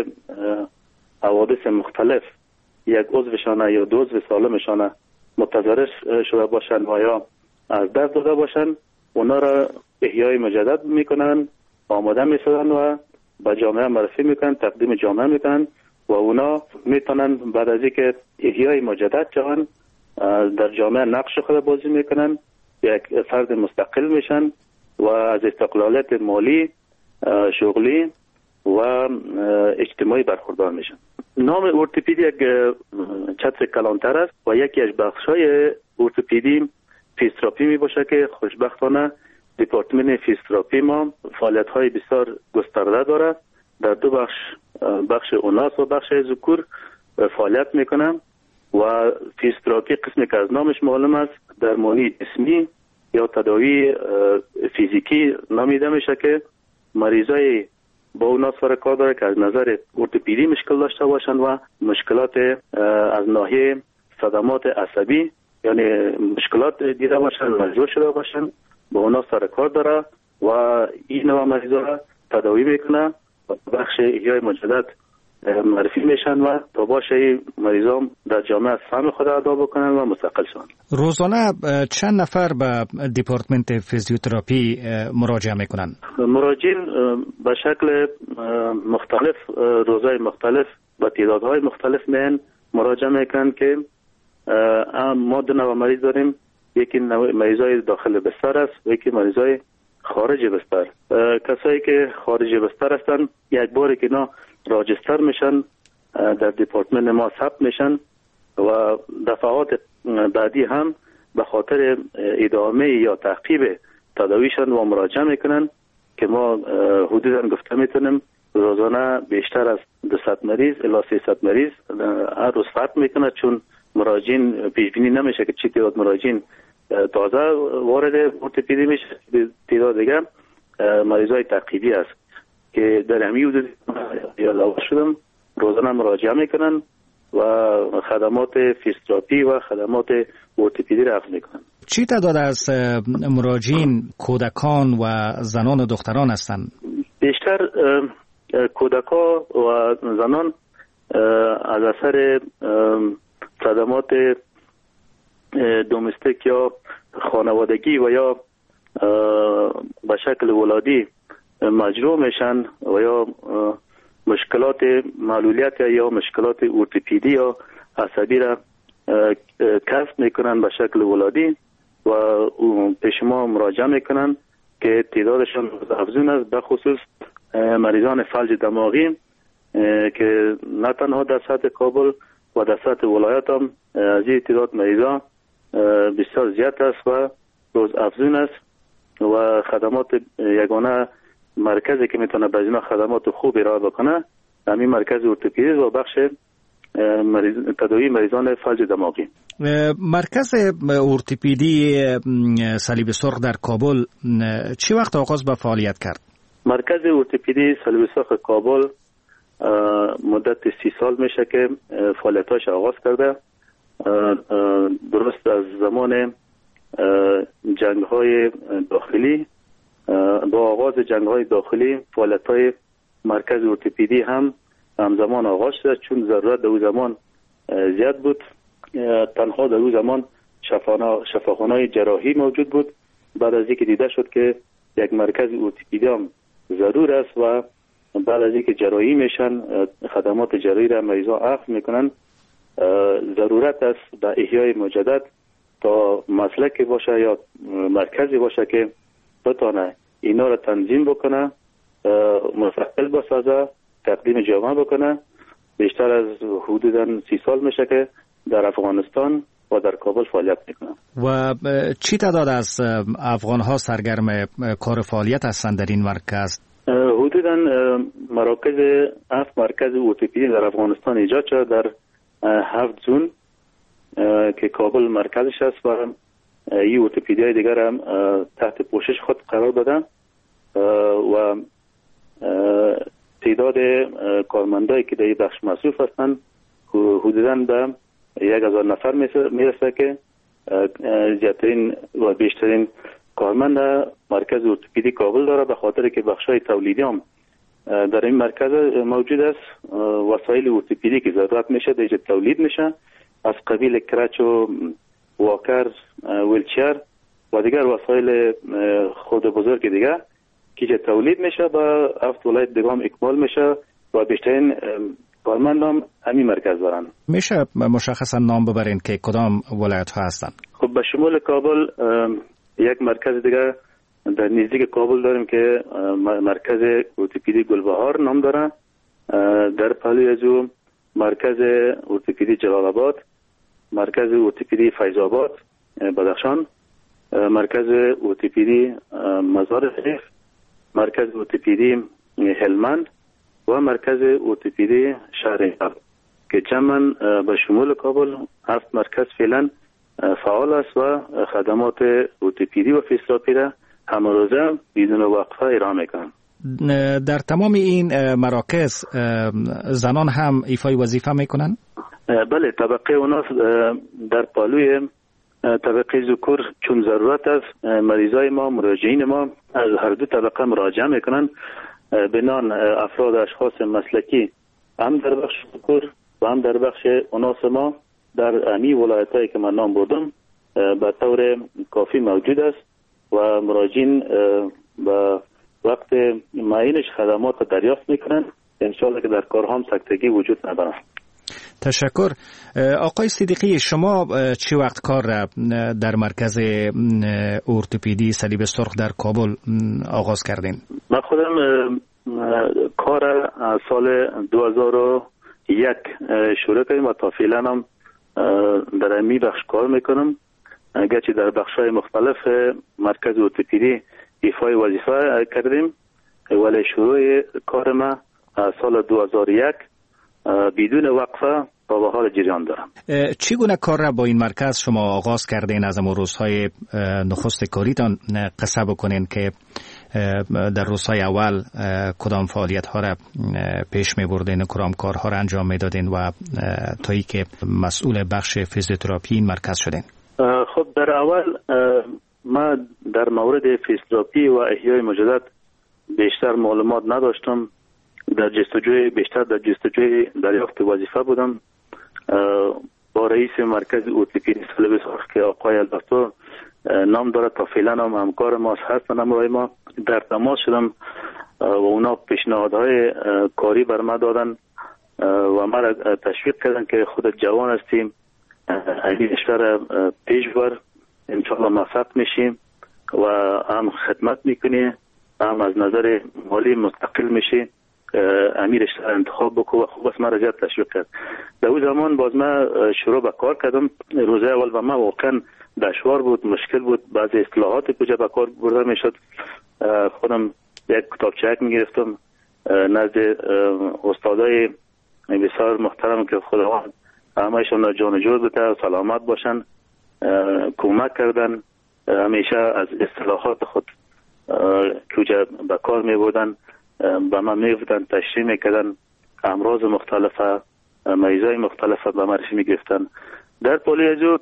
حوادث مختلف یک عضوشانه یا دو عضو سالمشانه متضرر شده باشن و یا از دست داده باشن، اونا را احیای مجدد میکنن، آماده میسازن و به جامعه معرفی میکنن، تقدیم جامعه میکنن و اونا میتونن بعد از اینکه احیای مجدد شوند در جامعه نقش خود بازی میکنن، یک فرد مستقل میشن و از استقلالیت مالی، شغلی و اجتماعی برخوردار میشن. نام ارتوپدی یک چتر کلانتر است و یکی از بخش‌های ارتوپدی فیزیوتراپی می باشه که خوشبختانه دپارتمان فیزیوتراپی ما فعالیت‌های بسیار گسترده داره. در دو بخش، بخش اوناس و بخش ذکور فعالیت میکنه و فیزیوتراپی قسمی که از نامش معلوم است درمانی جسمی یا تداوی فیزیکی نامیده میشه که مریضای با اونا سر کار داره که از نظر ارتوپدی مشکل داشته باشن و مشکلات از ناحیه صدمات عصبی یعنی مشکلات دیده باشن، مجروح شده باشن، با اونا سر کار داره و این نوع مریضا را تداوی میکنه و بخش احیای مجدد معرفی میشن و تا باشه مریضان در جامعه سهم خود ادا بکنن و مستقل شون. روزانه چند نفر به دپارتمنت فیزیوتراپی مراجعه میکنن؟ مراجعین به شکل مختلف، روزهای مختلف و تعدادهای مختلف میان مراجعه میکنن که ما دو نوع مریض داریم. یکی مریضای داخل بستر است و یکی مریضای خارج بستر. کسایی که خارج بستر هستن یک باری که اینا راجستر میشن در دپارتمنت ما ثبت میشن و دفعات بعدی هم به خاطر ادامه یا تعقیب تداویشان و مراجعه میکنن که ما حدودا گفته میتونیم روزانه بیشتر از دویست مریض الی سیصد مریض هر روز ثبت میکنه، چون مراجعین پیش بینی نمیشه که چی تعداد مراجعین تازه وارد ارتوپدی میشه. تعداد دیگه مریضای تعقیبی است که در همین حدود یادآور شدم روزانه مراجعه میکنن و خدمات فیزیوتراپی و خدمات ارتوپدی را اخذ میکنن. چی تعداد از مراجعین کودکان و زنان و دختران هستند؟ بیشتر کودکان و زنان از اثر صدمات دومستیک یا خانوادگی و یا به شکل ولادی مجروح میشن و یا مشکلات معلولیت یا مشکلات ارتوپدی یا عصبی را کسب میکنن به شکل ولادی و پیش ما مراجعه میکنن که تعدادشان افزون است، به خصوص مریضان فلج دماغی که نه تنها در سطح کابل و در سطح ولایت هم از این تعداد مریضان بسیار زیاد است و روز افزون است و خدمات یگانه مرکزی که میتونه به اینا خدمات خوب ارائه بکنه همین مرکز ارتوپدی و بخش مریض تداوی مریضان فلج دماغی. مرکز ارتوپدی صلیب سرخ در کابل چی وقت آغاز به فعالیت کرد؟ مرکز ارتوپدی صلیب سرخ کابل مدت سی سال میشه که فعالیتاش آغاز کرده. درست از زمان جنگ های داخلی، با آغاز جنگ های داخلی فعالیت های مرکز ارتوپدی هم همزمان آغاز شد، چون ضرورت در اون زمان زیاد بود. تنها در اون زمان شفاخانه جراحی موجود بود. بعد از اینکه دیده شد که یک مرکز ارتوپدی هم ضرور است و بعد از اینکه جراحی میشن خدمات جراحی را مریضا اخذ میکنن، ضرورت است به احیای مجدد تا مسلکی باشه یا مرکزی باشه که بتونه اینا را تنظیم بکنه، مستقل بسازه، تقدیم جامعه بکنه. بیشتر از حدوداً سی سال میشه که در افغانستان و در کابل فعالیت میکنه. و چی تعداد از افغان ها سرگرم کار فعالیت هستند در این مرکز؟ حدوداً مراکز هفت مرکز ارتوپدی در افغانستان ایجاد شده در هفت زون که کابل مرکزش است و این ارتوپدی های دیگر هم تحت پوشش خود قرار دادن و تعداد کارمندایی که در این بخش مصروف هستند حدوداً به یک هزار نفر میرسه که زیادترین و بیشترین کارمند مرکز ارتوپدی کابل داره، به خاطر که بخشای تولیدی هم در این مرکز موجود است. وسایل ارتوپدی که ضرورت میشه دیگه تولید میشه از قبیل کرچ و واکر، ویلچر و دیگر وسایل خود بزرگ دیگه که تولید میشه با هفت ولایت دیگه هم اکمال میشه و بیشترین کارمند هم همین مرکز دارن. میشه مشخصا نام ببرین که کدام ولایت ها هستن؟ خب به شمول کابل یک مرکز دیگه در نزدیک کابل داریم که مرکز ارتوپدی گلبهار نام داره. در پهلوی از او مرکز ارتوپدی جلال آباد، مرکز ارتوپدی فیض آباد بدخشان، مرکز ارتوپدی مزار شریف، مرکز ارتوپدی هلمند و مرکز ارتوپدی شهر که جمعاً به شمول کابل هفت مرکز فعلا فعال است و خدمات ارتوپدی و فیزیوتراپی را همه روزه بدون وقفه ارائه میکنند. در تمام این مراکز زنان هم ایفای وظیفه میکنن؟ بله، طبقه اوناس در پالوی طبقه ذکور چون ضرورت است مریضای ما، مراجعین ما از هر دو طبقه مراجعه میکنن. بنان افراد اشخاص مسلکی هم در بخش ذکور و هم در بخش اوناس ما در امی ولایتایی که من نام بردم به طور کافی موجود است و مراجعین به وقت معینش خدمات دریافت میکنن. انشاءالله که در کارها هم سکتگی وجود ندارد. تشکر. آقای صدیقی، شما چی وقت کار را در مرکز ارتوپدی صلیب سرخ در کابل آغاز کردین؟ من خودم کار از سال دو هزار و یک شروع کردیم و تا فعلا هم در امی بخش کار میکنم. اگرچه در بخش‌های مختلف مرکز ارتوپدی ایفای وظیفه کردیم، ولی شروع کار ما سال دو هزار و یک بدون وقفه تا به حال جریان دارم. چگونه کار را با این مرکز شما آغاز کردین؟ از امو روزهای نخست کاریتان قصه بکنین که در روزهای اول کدام فعالیت ها را پیش می بردین، کدام کارها را انجام می دادین و تایی که مسئول بخش فیزیوتراپی این مرکز شدین؟ خب در اول ما در مورد فیزیوتراپی و احیای مجدد بیشتر معلومات نداشتم. در جستجوی بیشتر در جستجوی دریافت وظیفه بودم. با رئیس مرکز ارتوپدی صلیب سرخ که آقای البرتو نام داره، تا فعلا هم همکار ما هستن، همراه ما در تماس شدم و اونا پیشنهادهای کاری بر ما دادن و ما را تشویق کردن که خودت جوان هستیم این رشته را پیش بر انشاءالله موفق میشیم و هم خدمت میکنی، هم از نظر مالی مستقل میشی. امیر رشته انتخاب بکو و خوب است من را زیاد تشویق کرد. در اون زمان باز من شروع به کار کردم. روزه اول و من واقعا دشوار بود، مشکل بود، بعضی اصلاحات کجا به کار برده میشد. خودم یک کتابچه میگرفتم نزد استادای بسیار محترم که خداوند همهشون جان جور بده، سلامت باشن، کمک کردن. همیشه از اصلاحات خود کجا به کار می بودن به من می بودن، تشریح می کردن، امراض مختلفه، مریضای مختلفه به من می گرفتن. در پولی ازو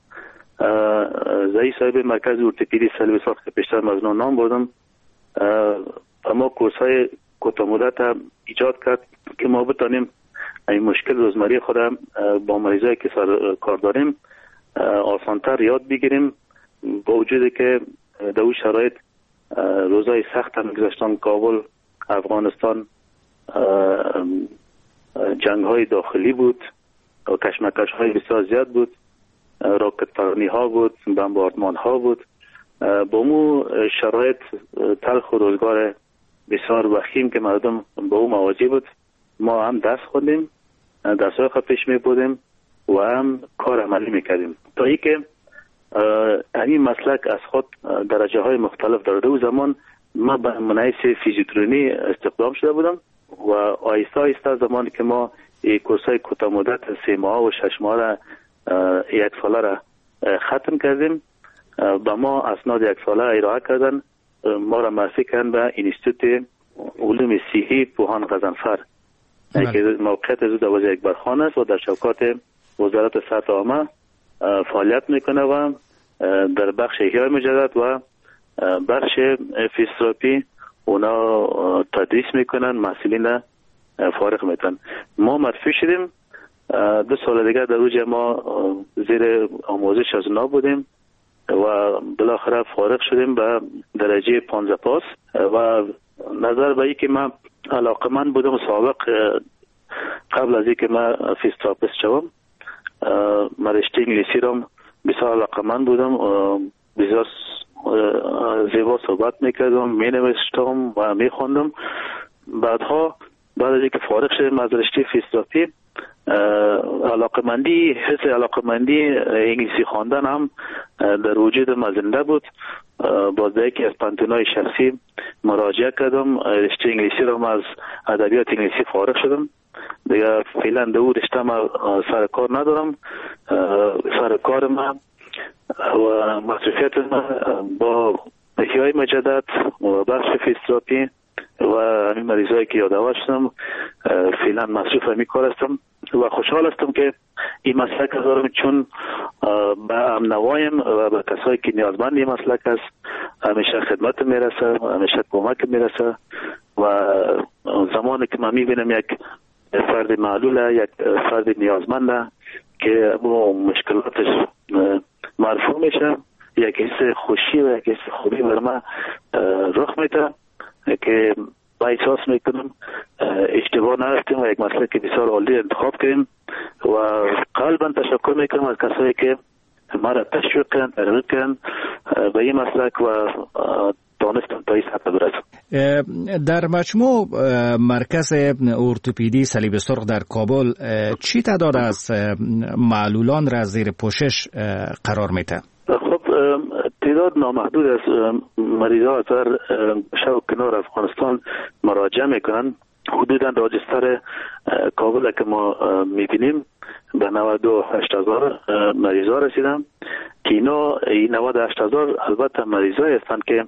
زایی صاحب مرکز ارتوپدی صلیب سرخ که پیشتر مزنون نام بودم، اما کورس های کوتاه مدت ایجاد کرد که ما بتانیم این مشکل روزمره خود با مریضایی که سر کار داریم آسانتر یاد بگیریم، با وجودی که در اون شرایط روزای سخت هم گذشتن. کابل، افغانستان، جنگ های داخلی بود و کشمکش های بسیار زیاد بود، راکت پرانی ها بود، بمباردمان ها بود. با مو شرایط تلخ و روزگار بسیار وخیم که مردم با او مواجه بود، ما هم دست خوندیم، دست های خود پیش می بودیم و هم کار عملی می کردیم تا ای که این مسلک از خود درجه های مختلف دارد. او زمان ما به منحیث فیزیوترونی استخدام شده بودم و آیسته آیسته زمانی که ما کورس های کوتاه مدت سه ماه و شش ماه را یک ساله را ختم کردیم، به ما اسناد یک ساله ارائه کردن، ما را معرفی کردن به انستیتوت علوم صحی پوهان غضنفر که موقعیت از دوازده یک برخان است و در شوکات وزارت صحت عامه فعالیت میکنه و در بخش احیای مجدد و بخش فیزیوتراپی اونا تدریس میکنن، محصلین فارغ میتن. ما معرفی شدیم، دو سال دیگه در اوج ما زیر آموزش از اونا بودیم و بالاخره فارغ شدیم به درجه پانزده پاس و نظر به ای که من علاقمند بودم سابق قبل از اینکه من فیزیوتراپیست شوم من رشته انگلیسی را بسیار علاقمند بودم، بسیار زیبا صحبت میکردم، مینوشتم و میخوندم. بعدها بعد از اینکه فارغ شدم از رشته فیزیوتراپی علاقمندی حس علاقمندی انگلیسی خواندن هم در وجود ما زنده بود. باز در یکی از پانتونای شخصی مراجعه کردم، رشته انگلیسی را از ادبیات انگلیسی فارغ شدم. دیگه فعلا در او رشته ما سر کار ندارم. سر کار ما و مصرفیت ما با احیای مجدد و بخش فیزیوتراپی و همین مریضایی که یادآور شدم فعلا مصروف همین کار هستم و خوشحال هستم که این مسلک دارم، چون به امنوایم و به کسایی که نیازمند این مسلک است همیشه خدمت میرسه، همیشه کمک میرسه و زمانی که من میبینم یک فرد معلوله، یک فرد نیازمنده که با مشکلاتش مرفوع میشه، یک حس خوشی و یک حس خوبی بر من رخ میده که با احساس میکنم اشتباه نرفتیم و یک مسلک بسیار عالی انتخاب کردیم و قلبا تشکر میکنم از کسایی که ما را تشویق کردن، ترغیب کردن به این مسلک و دانستم تا این سطح برسم. در مجموع مرکز ارتوپدی صلیب سرخ در کابل چی تعداد از معلولان را زیر پوشش قرار میده؟ خب تعداد نامحدود از مریضا از هر شو کنار افغانستان مراجعه میکنن. حدودا راجستر کابل که ما میبینیم به نود و هشت هزار مریضا رسیدن که اینا نود و هشت هزار البته مریضایی هستند که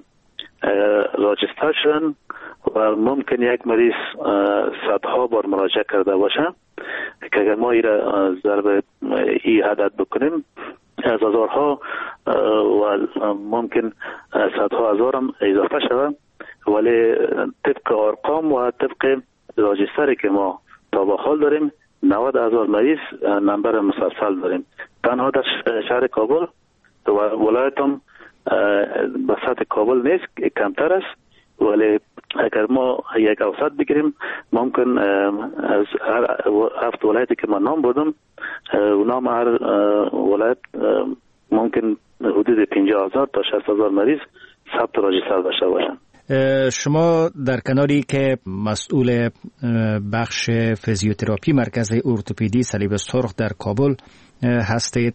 راجستر شدن و ممکن یک مریض صدها بار مراجعه کرده باشه که اگر ما این را ضرب ای عدد بکنیم از هزارها و ممکن صدها هزار هم اضافه شود، ولی طبق ارقام و طبق راجستری که ما تا به حال داریم نود هزار مریض نمبر مسلسل داریم. تنها در شهر کابل و ولایت هم به سطح کابل نیست، کمتر است، ولی اگر ما یک اوسط بگیریم ممکن از هر هفت ولایتی که من نام بردم و نام هر ولایت ممکن حدود پنجاه هزار تا شصت هزار مریض ثبت راجستر داشته باشند. شما در کناری که مسئول بخش فیزیوتراپی مرکز ارتوپدی صلیب سرخ در کابل هستید،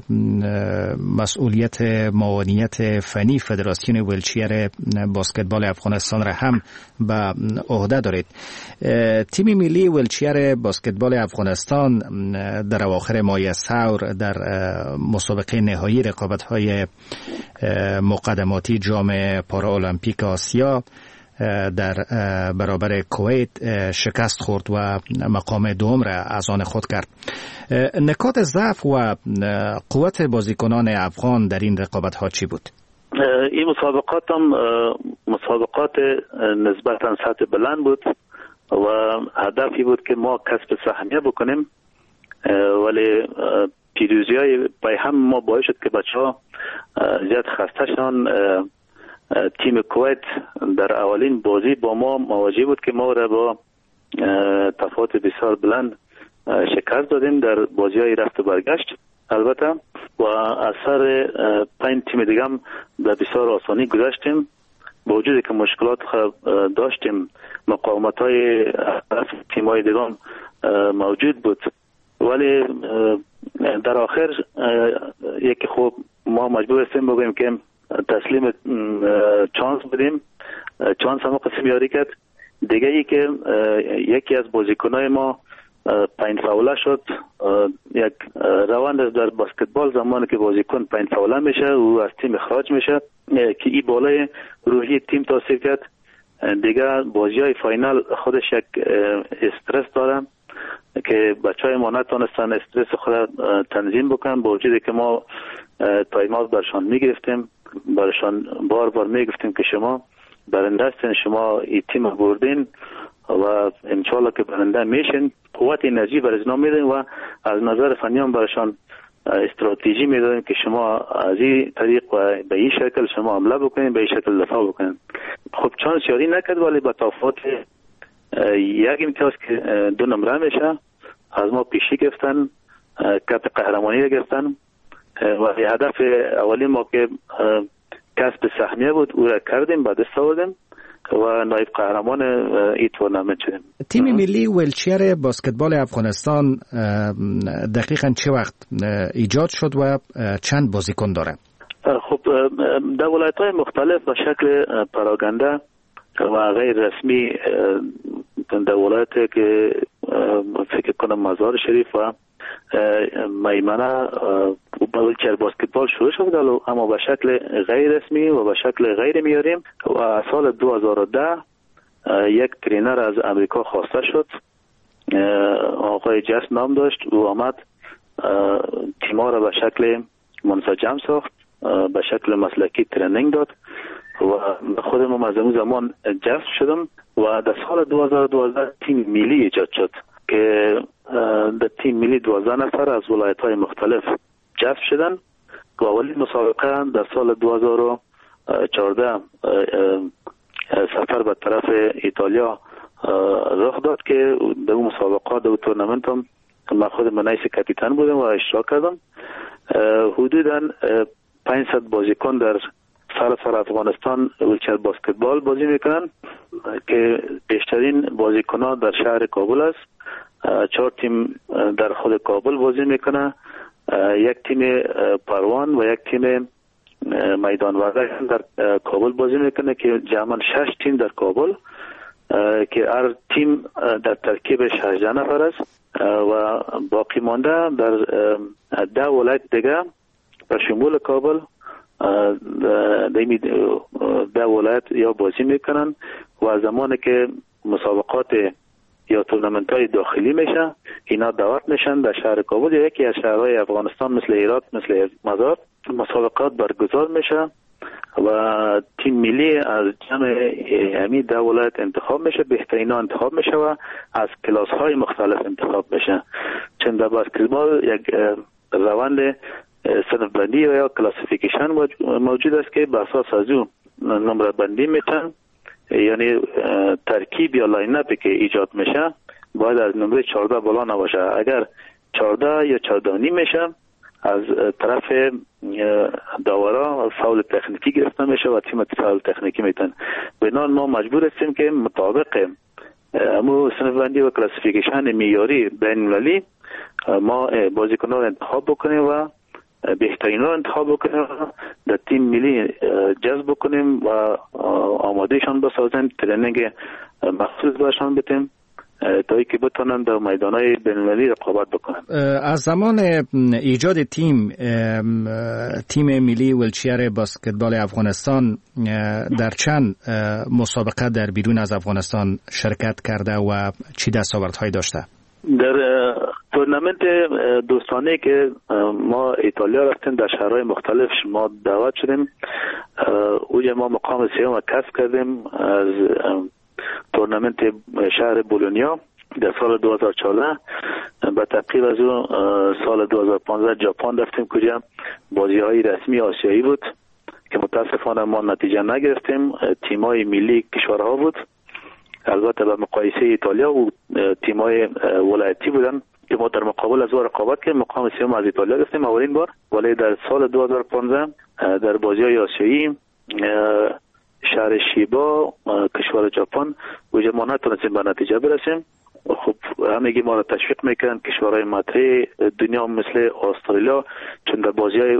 مسئولیت معاونیت فنی فدراسیون ویلچیر بسکتبال افغانستان را هم به عهده دارید. تیم ملی ویلچیر بسکتبال افغانستان در اواخر ماه ثور در مسابقه نهایی رقابت‌های مقدماتی جام پارالمپیک آسیا در برابر کویت شکست خورد و مقام دوم را از آن خود کرد. نکات ضعف و قوت بازیکنان افغان در این رقابت ها چی بود؟ این مسابقات هم مسابقات نسبتا سطح بلند بود و هدفی بود که ما کسب سهمیه بکنیم، ولی پیروزی های پای هم ما باعث شد که بچه ها زیاد خسته شدن. تیم کویت در اولین بازی با ما مواجه بود که ما را با تفاوت بسیار بلند شکست دادیم در بازی های رفت و برگشت. البته و اثر پنج تیم دیگه هم در بسیار آسانی گذشتیم، با وجودی که مشکلات داشتیم مقاومت های تیم های دیگه هم موجود بود، ولی در آخر یکی خوب ما مجبور هستیم بگوییم که تسلیم چانس بدیم. چانس هم قسم یاری کرد. دیگه ای که یکی از بازیکنای ما پنج فاوله شد. یک روند در بسکتبال زمانی که بازیکن پنج فاوله میشه و از تیم اخراج میشه که این بالای روحی تیم تاثیر کرد. دیگه بازی های فاینال خودش یک استرس داره که بچه های ما نتونستن استرس خود تنظیم بکنن، با وجودی که ما تایمات برشان میگرفتیم، برشان بار بار میگفتیم که شما برنده هستین، شما این تیم بردین و انشالله که برنده میشین. قوت انرژی بر ازنا میدین و از نظر فنی هم برشان استراتژی میدادیم که شما از این طریق و به این شکل شما حمله بکنین، به این شکل دفاع بکنین. خب چانس یاری نکرد، ولی با تفاوت یک امتیاز که دو نمره میشه از ما پیشی گرفتن، کپ قهرمانی گرفتن و هدف اولی ما که کسب سهمیه بود او را کردیم، بعد دست آوردیم و نایب قهرمان این تورنمنت شدیم. تیم ملی ویلچیر بسکتبال افغانستان دقیقاً چه وقت ایجاد شد و چند بازیکن داره؟ خب در ولایت‌های مختلف به شکل پراگنده و غیر رسمی در ولایت که فکر کنم مزار شریف و میمنه ویلچیر بسکتبال شروع شد، اما به شکل غیر رسمی و به شکل غیر میاریم. و سال دو هزار و ده یک ترینر از امریکا خواسته شد، آقای جس نام داشت، او آمد تیما را به شکل منسجم ساخت، به شکل مسلکی ترینینگ داد و خودم از اون زمان جذب شدم و در سال دو هزار و دوازده تیم ملی ایجاد شد که در تیم ملی دوازده نفر از ولایت‌های مختلف جذب شدن و اولین مسابقه در سال دو هزار و چهارده سفر به طرف ایتالیا رخ داد که در اون مسابقه در تورنمنت هم من خود منیس کاپیتان بودم و اشتراک کردم. حدوداً پانصد بازیکن در سراسر افغانستان ویلچیر بسکتبال بازی میکنن که بیشترین بازیکنان در شهر کابل است. چهار تیم در خود کابل بازی میکنه، یک تیم پروان و یک تیم میدان وردک در کابل بازی میکنه که جمعاً شش تیم در کابل که هر تیم در ترکیب هجده نفر است و باقی مانده در ده ولایت دیگه به شمول کابل ده ولایت یا بازی میکنن و زمانی که مسابقات یا تورنمنت های داخلی میشه اینا دعوت میشن در شهر کابل یا یکی از شهرهای افغانستان مثل هرات مثل مزار مسابقات برگزار میشه و تیم ملی از جمع همین ده ولایت انتخاب میشه، بهترین ها انتخاب میشه و از کلاس های مختلف انتخاب میشه. چون در بسکتبال یک روند صنف بندی یا کلاسیفیکیشن موجود است که به اساس از او نمره بندی میتن یعنی ترکیب یا لاین اپی که ایجاد میشه باید از نمره چهارده بالا نباشه. اگر چهارده یا چهارده و نیم میشه از طرف داورا فاول تکنیکی گرفته میشه و تیم فاول تکنیکی میتن. بنابراین ما مجبور هستیم که مطابق امو صنف بندی و کلاسیفیکیشن معیاری بین المللی ما بازیکنان رو انتخاب بکنیم و بهترین رو انتخاب بکنیم و در تیم ملی جذب بکنیم و آمادهشان بسازیم، ترینینگ مخصوص باشان بدیم تا اینکه بتونن در میدانهای بین‌المللی رقابت بکنن. از زمان ایجاد تیم تیم ملی ویلچیر بسکتبال افغانستان در چند مسابقه در بیرون از افغانستان شرکت کرده و چی دستاوردهایی داشته؟ در تورنمنت دوستانه که ما ایتالیا رفتیم، در شهرهای مختلف ما دعوت شدیم. اونجا ما مقام سیوم کسب کردیم از تورنمنت شهر بولونیا در سال دو هزار و چهارده. به تبقیب از اون سال دو هزار و پانزده ژاپن رفتیم کجا بازی های رسمی آسیایی بود که متاسفانه ما نتیجه نگرفتیم. تیمای ملی کشورها بود، البته به مقایسه ایتالیا و تیمای ولایتی بودن که ما در مقابل از او رقابت کردیم. مقام سوم از ایتالیا گرفتیم اولین بار، ولی در سال دو هزار و پانزده در بازی های آسیایی شهر شیبا کشور ژاپن وجه ما نتونستیم به نتیجه برسیم. خب همگی ما را تشویق میکنن کشورهای مطرح دنیا مثل استرالیا، چون در بازی های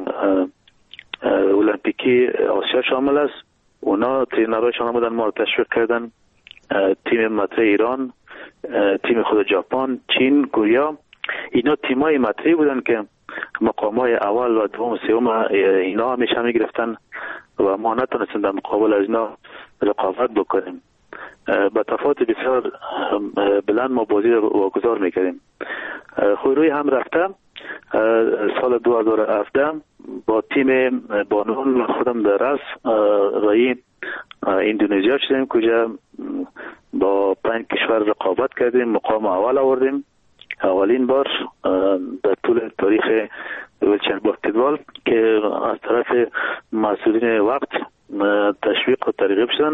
المپیکی آسیا شامل است. اونا ترینرهایشان بودن ما را تشویق کردن. تیم مطرح ایران، تیم خود ژاپن، چین، کره، اینا تیمای مطرحی بودن که مقامای اول و دوم سوم اینا همیشه میگرفتن و ما نتونستیم در مقابل از اینا رقابت بکنیم. با تفاوت بسیار بلند ما بازی رو واگذار میکردیم. خویروی هم رفته سال دو هزار و هفده با تیم بانون خودم در رس رای اندونزیا شدیم کجا با پنج کشور رقابت کردیم، مقام اول آوردیم. اولین بار در طول تاریخ ویلچر بسکتبال که از طرف مسئولین وقت تشویق و ترغیب شدن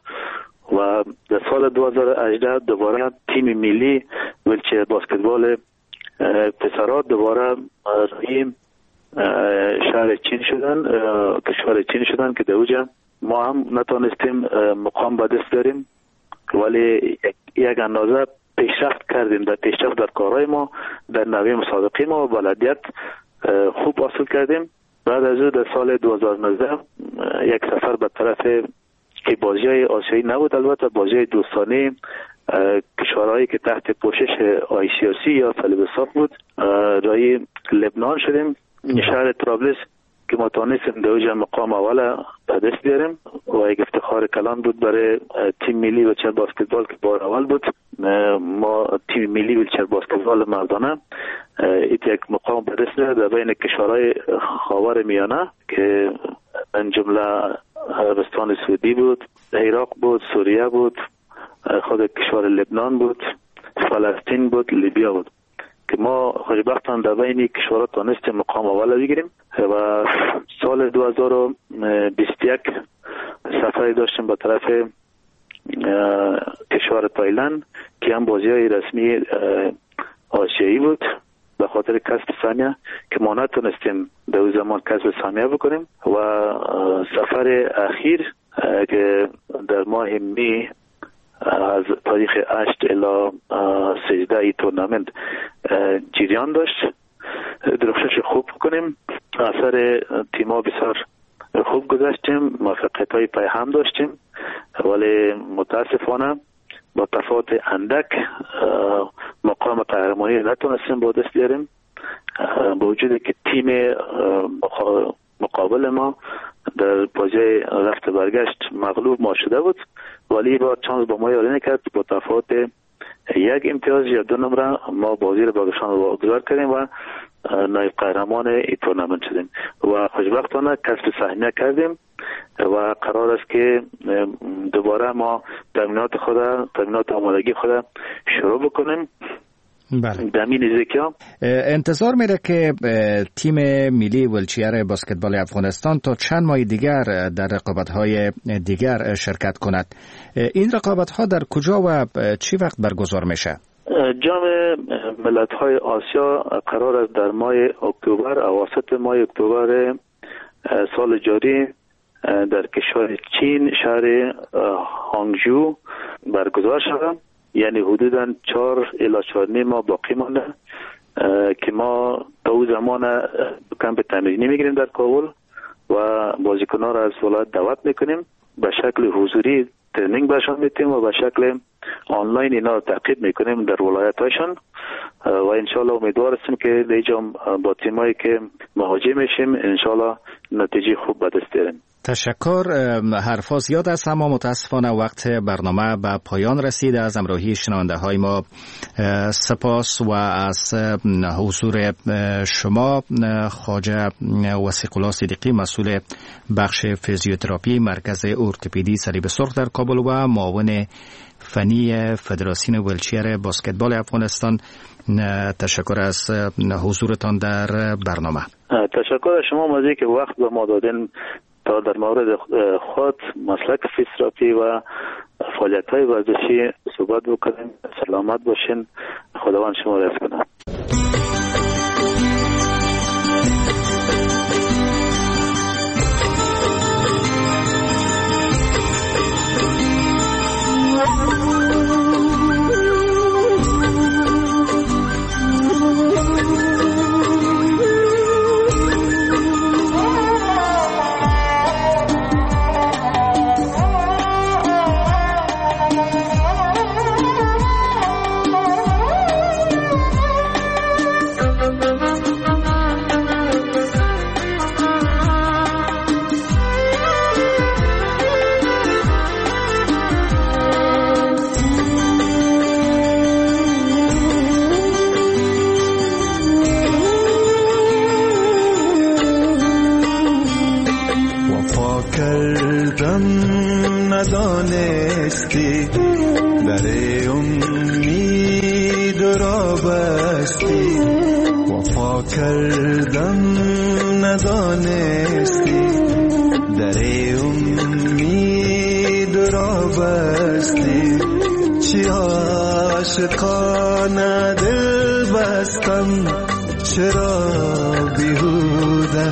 و در سال دو هزار و هجده دوباره تیم ملی ویلچر بسکتبال پسرات دوباره رای شهر چین شدن، کشور چین شدن که در اوجه ما هم نتونستیم مقام به دست داریم، ولی یک اندازه پیشرفت کردیم در پیشرفت در کارهای ما، در نوع مسابقه ما بلدیت خوب حاصل کردیم. بعد از او در سال دو هزار و نوزده یک سفر به طرف که بازی های آسیایی نبود، البته بازی های دوستانه کشورهایی که تحت پوشش آی سی او سی یا صلیب سرخ بود رای لبنان شدیم. شهر طرابلس که ما تانستیم در اوجه مقام اول به دست بیاریم و یک افتخار کلان بود برای تیم ملی ویلچر بسکتبال که بار اول بود. ما تیم ملی ویلچر بسکتبال مردانه ایت یک مقام به دست بیاریم در بین کشورهای خاور میانه که من جمله عربستان سعودی بود، عراق بود، سوریه بود، خود کشور لبنان بود، فلسطین بود، لیبیا بود که ما خوشبختانه در بین کشورها تانستیم مقام اول بگیریم. و سال دو هزار و بیست و یک سفری داشتیم به طرف کشور تایلند که هم بازی های رسمی آسیایی بود به خاطر کسب سهمیه که ما نتونستیم در اون زمان کسب سهمیه بکنیم. و سفر اخیر که در ماه می از تاریخ هشت الی سیزده ای تورنمنت جریان داشت. درخشش خوب کنیم، اثر تیما بسیار خوب گذاشتیم، موفقیت های پای هم داشتیم، ولی متاسفانه با تفاوت اندک مقام قهرمانی نتونستیم با دست بیاریم، با وجودی که تیم مقابل ما در بازی رفت برگشت مغلوب ما شده بود، ولی با چانس با ما یاری نکرد. با تفاوت یک امتیاز یا دو نمره ما بازی رو با گشان واگذار کردیم و نایب قهرمان این تورنمنت شدیم و خوشبختانه کسب سهمیه کردیم و قرار است که دوباره ما تمرینات خود تمرینات آمادگی خود شروع بکنیم دمی نزدیکیا. انتظار میره که تیم ملی ویلچیر بسکتبال افغانستان تا چند ماه دیگر در رقابت‌های دیگر شرکت کند. این رقابت‌ها در کجا و چی وقت برگزار میشه؟ جام ملت‌های آسیا قرار است در ماه اکتبر، اواسط ماه اکتبر سال جاری در کشور چین شهر هانگجو برگزار شود. یعنی حدوداً چهار الی چهار نیم ماه باقی مانده که ما تا اون زمان کمپ تمرینی میگیریم در کابل و بازیکنان را از ولایت دعوت میکنیم، به شکل حضوری ترنینگ برشان میتیم و به شکل آنلاین اینا تعقیب میکنیم در ولایت هایشان و انشالله امیدوار هستیم که دیجا با تیمایی که مهاجم میشیم انشالله نتیجه خوب به دست بیاریم. تشکر. حرفا زیاد است اما متاسفانه وقت برنامه به پایان رسید. از همراهی شنونده های ما سپاس و از حضور شما. خواجه وثیق الله صدیقی مسئول بخش فیزیوتراپی مرکز ارتوپدی صلیب سرخ در کابل و معاون فنی فدراسیون ویلچیر بسکتبال افغانستان، تشکر از حضورتان در برنامه. تشکر از شما مازی که وقت به ما دادین تا در مورد خود مسلک فیزیوتراپی و فعالیت‌های ورزشی صحبت بکنیم. سلامت باشین، خداوند شما را حفظ کنه. ندانستی در امید را بستی، وفا کردم ندانستی در امید را بستی. چی عاشقانه دل بستم، چرا بیهوده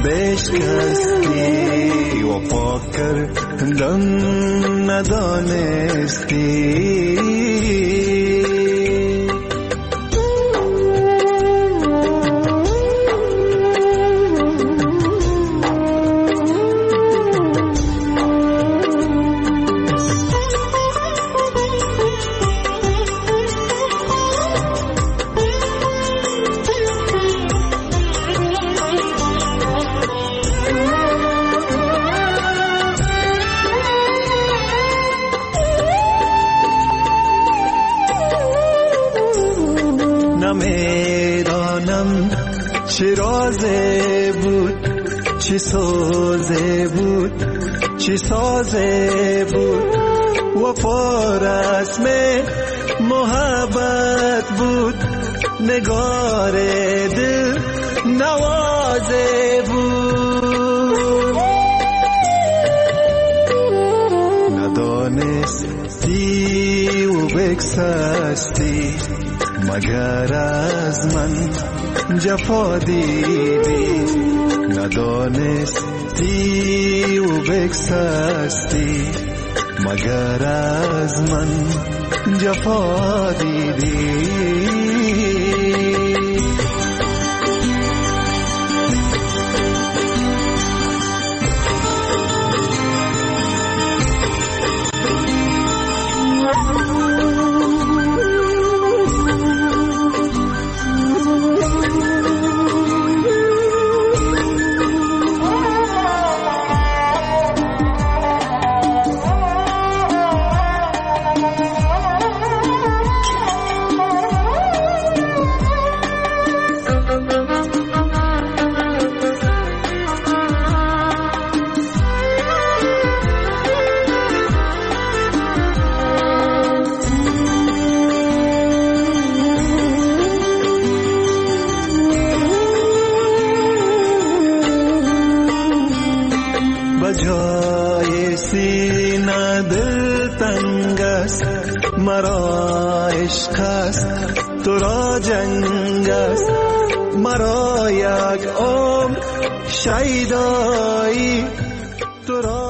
بشکستی، وفا کردم ندانستی. چه رازه بود، چه سازه بود، چه سازه بود، وفا رسم محبت بود، نگار دل نوازه بود. ندانستی و بگسستی، مگر از من جفا دیدی، ندانستی و بگسستی، مگر از من جفا دیدی. جنگ است، مرا عشق است، تو را جنگ است، مرا یک عمر شیدایی، تو را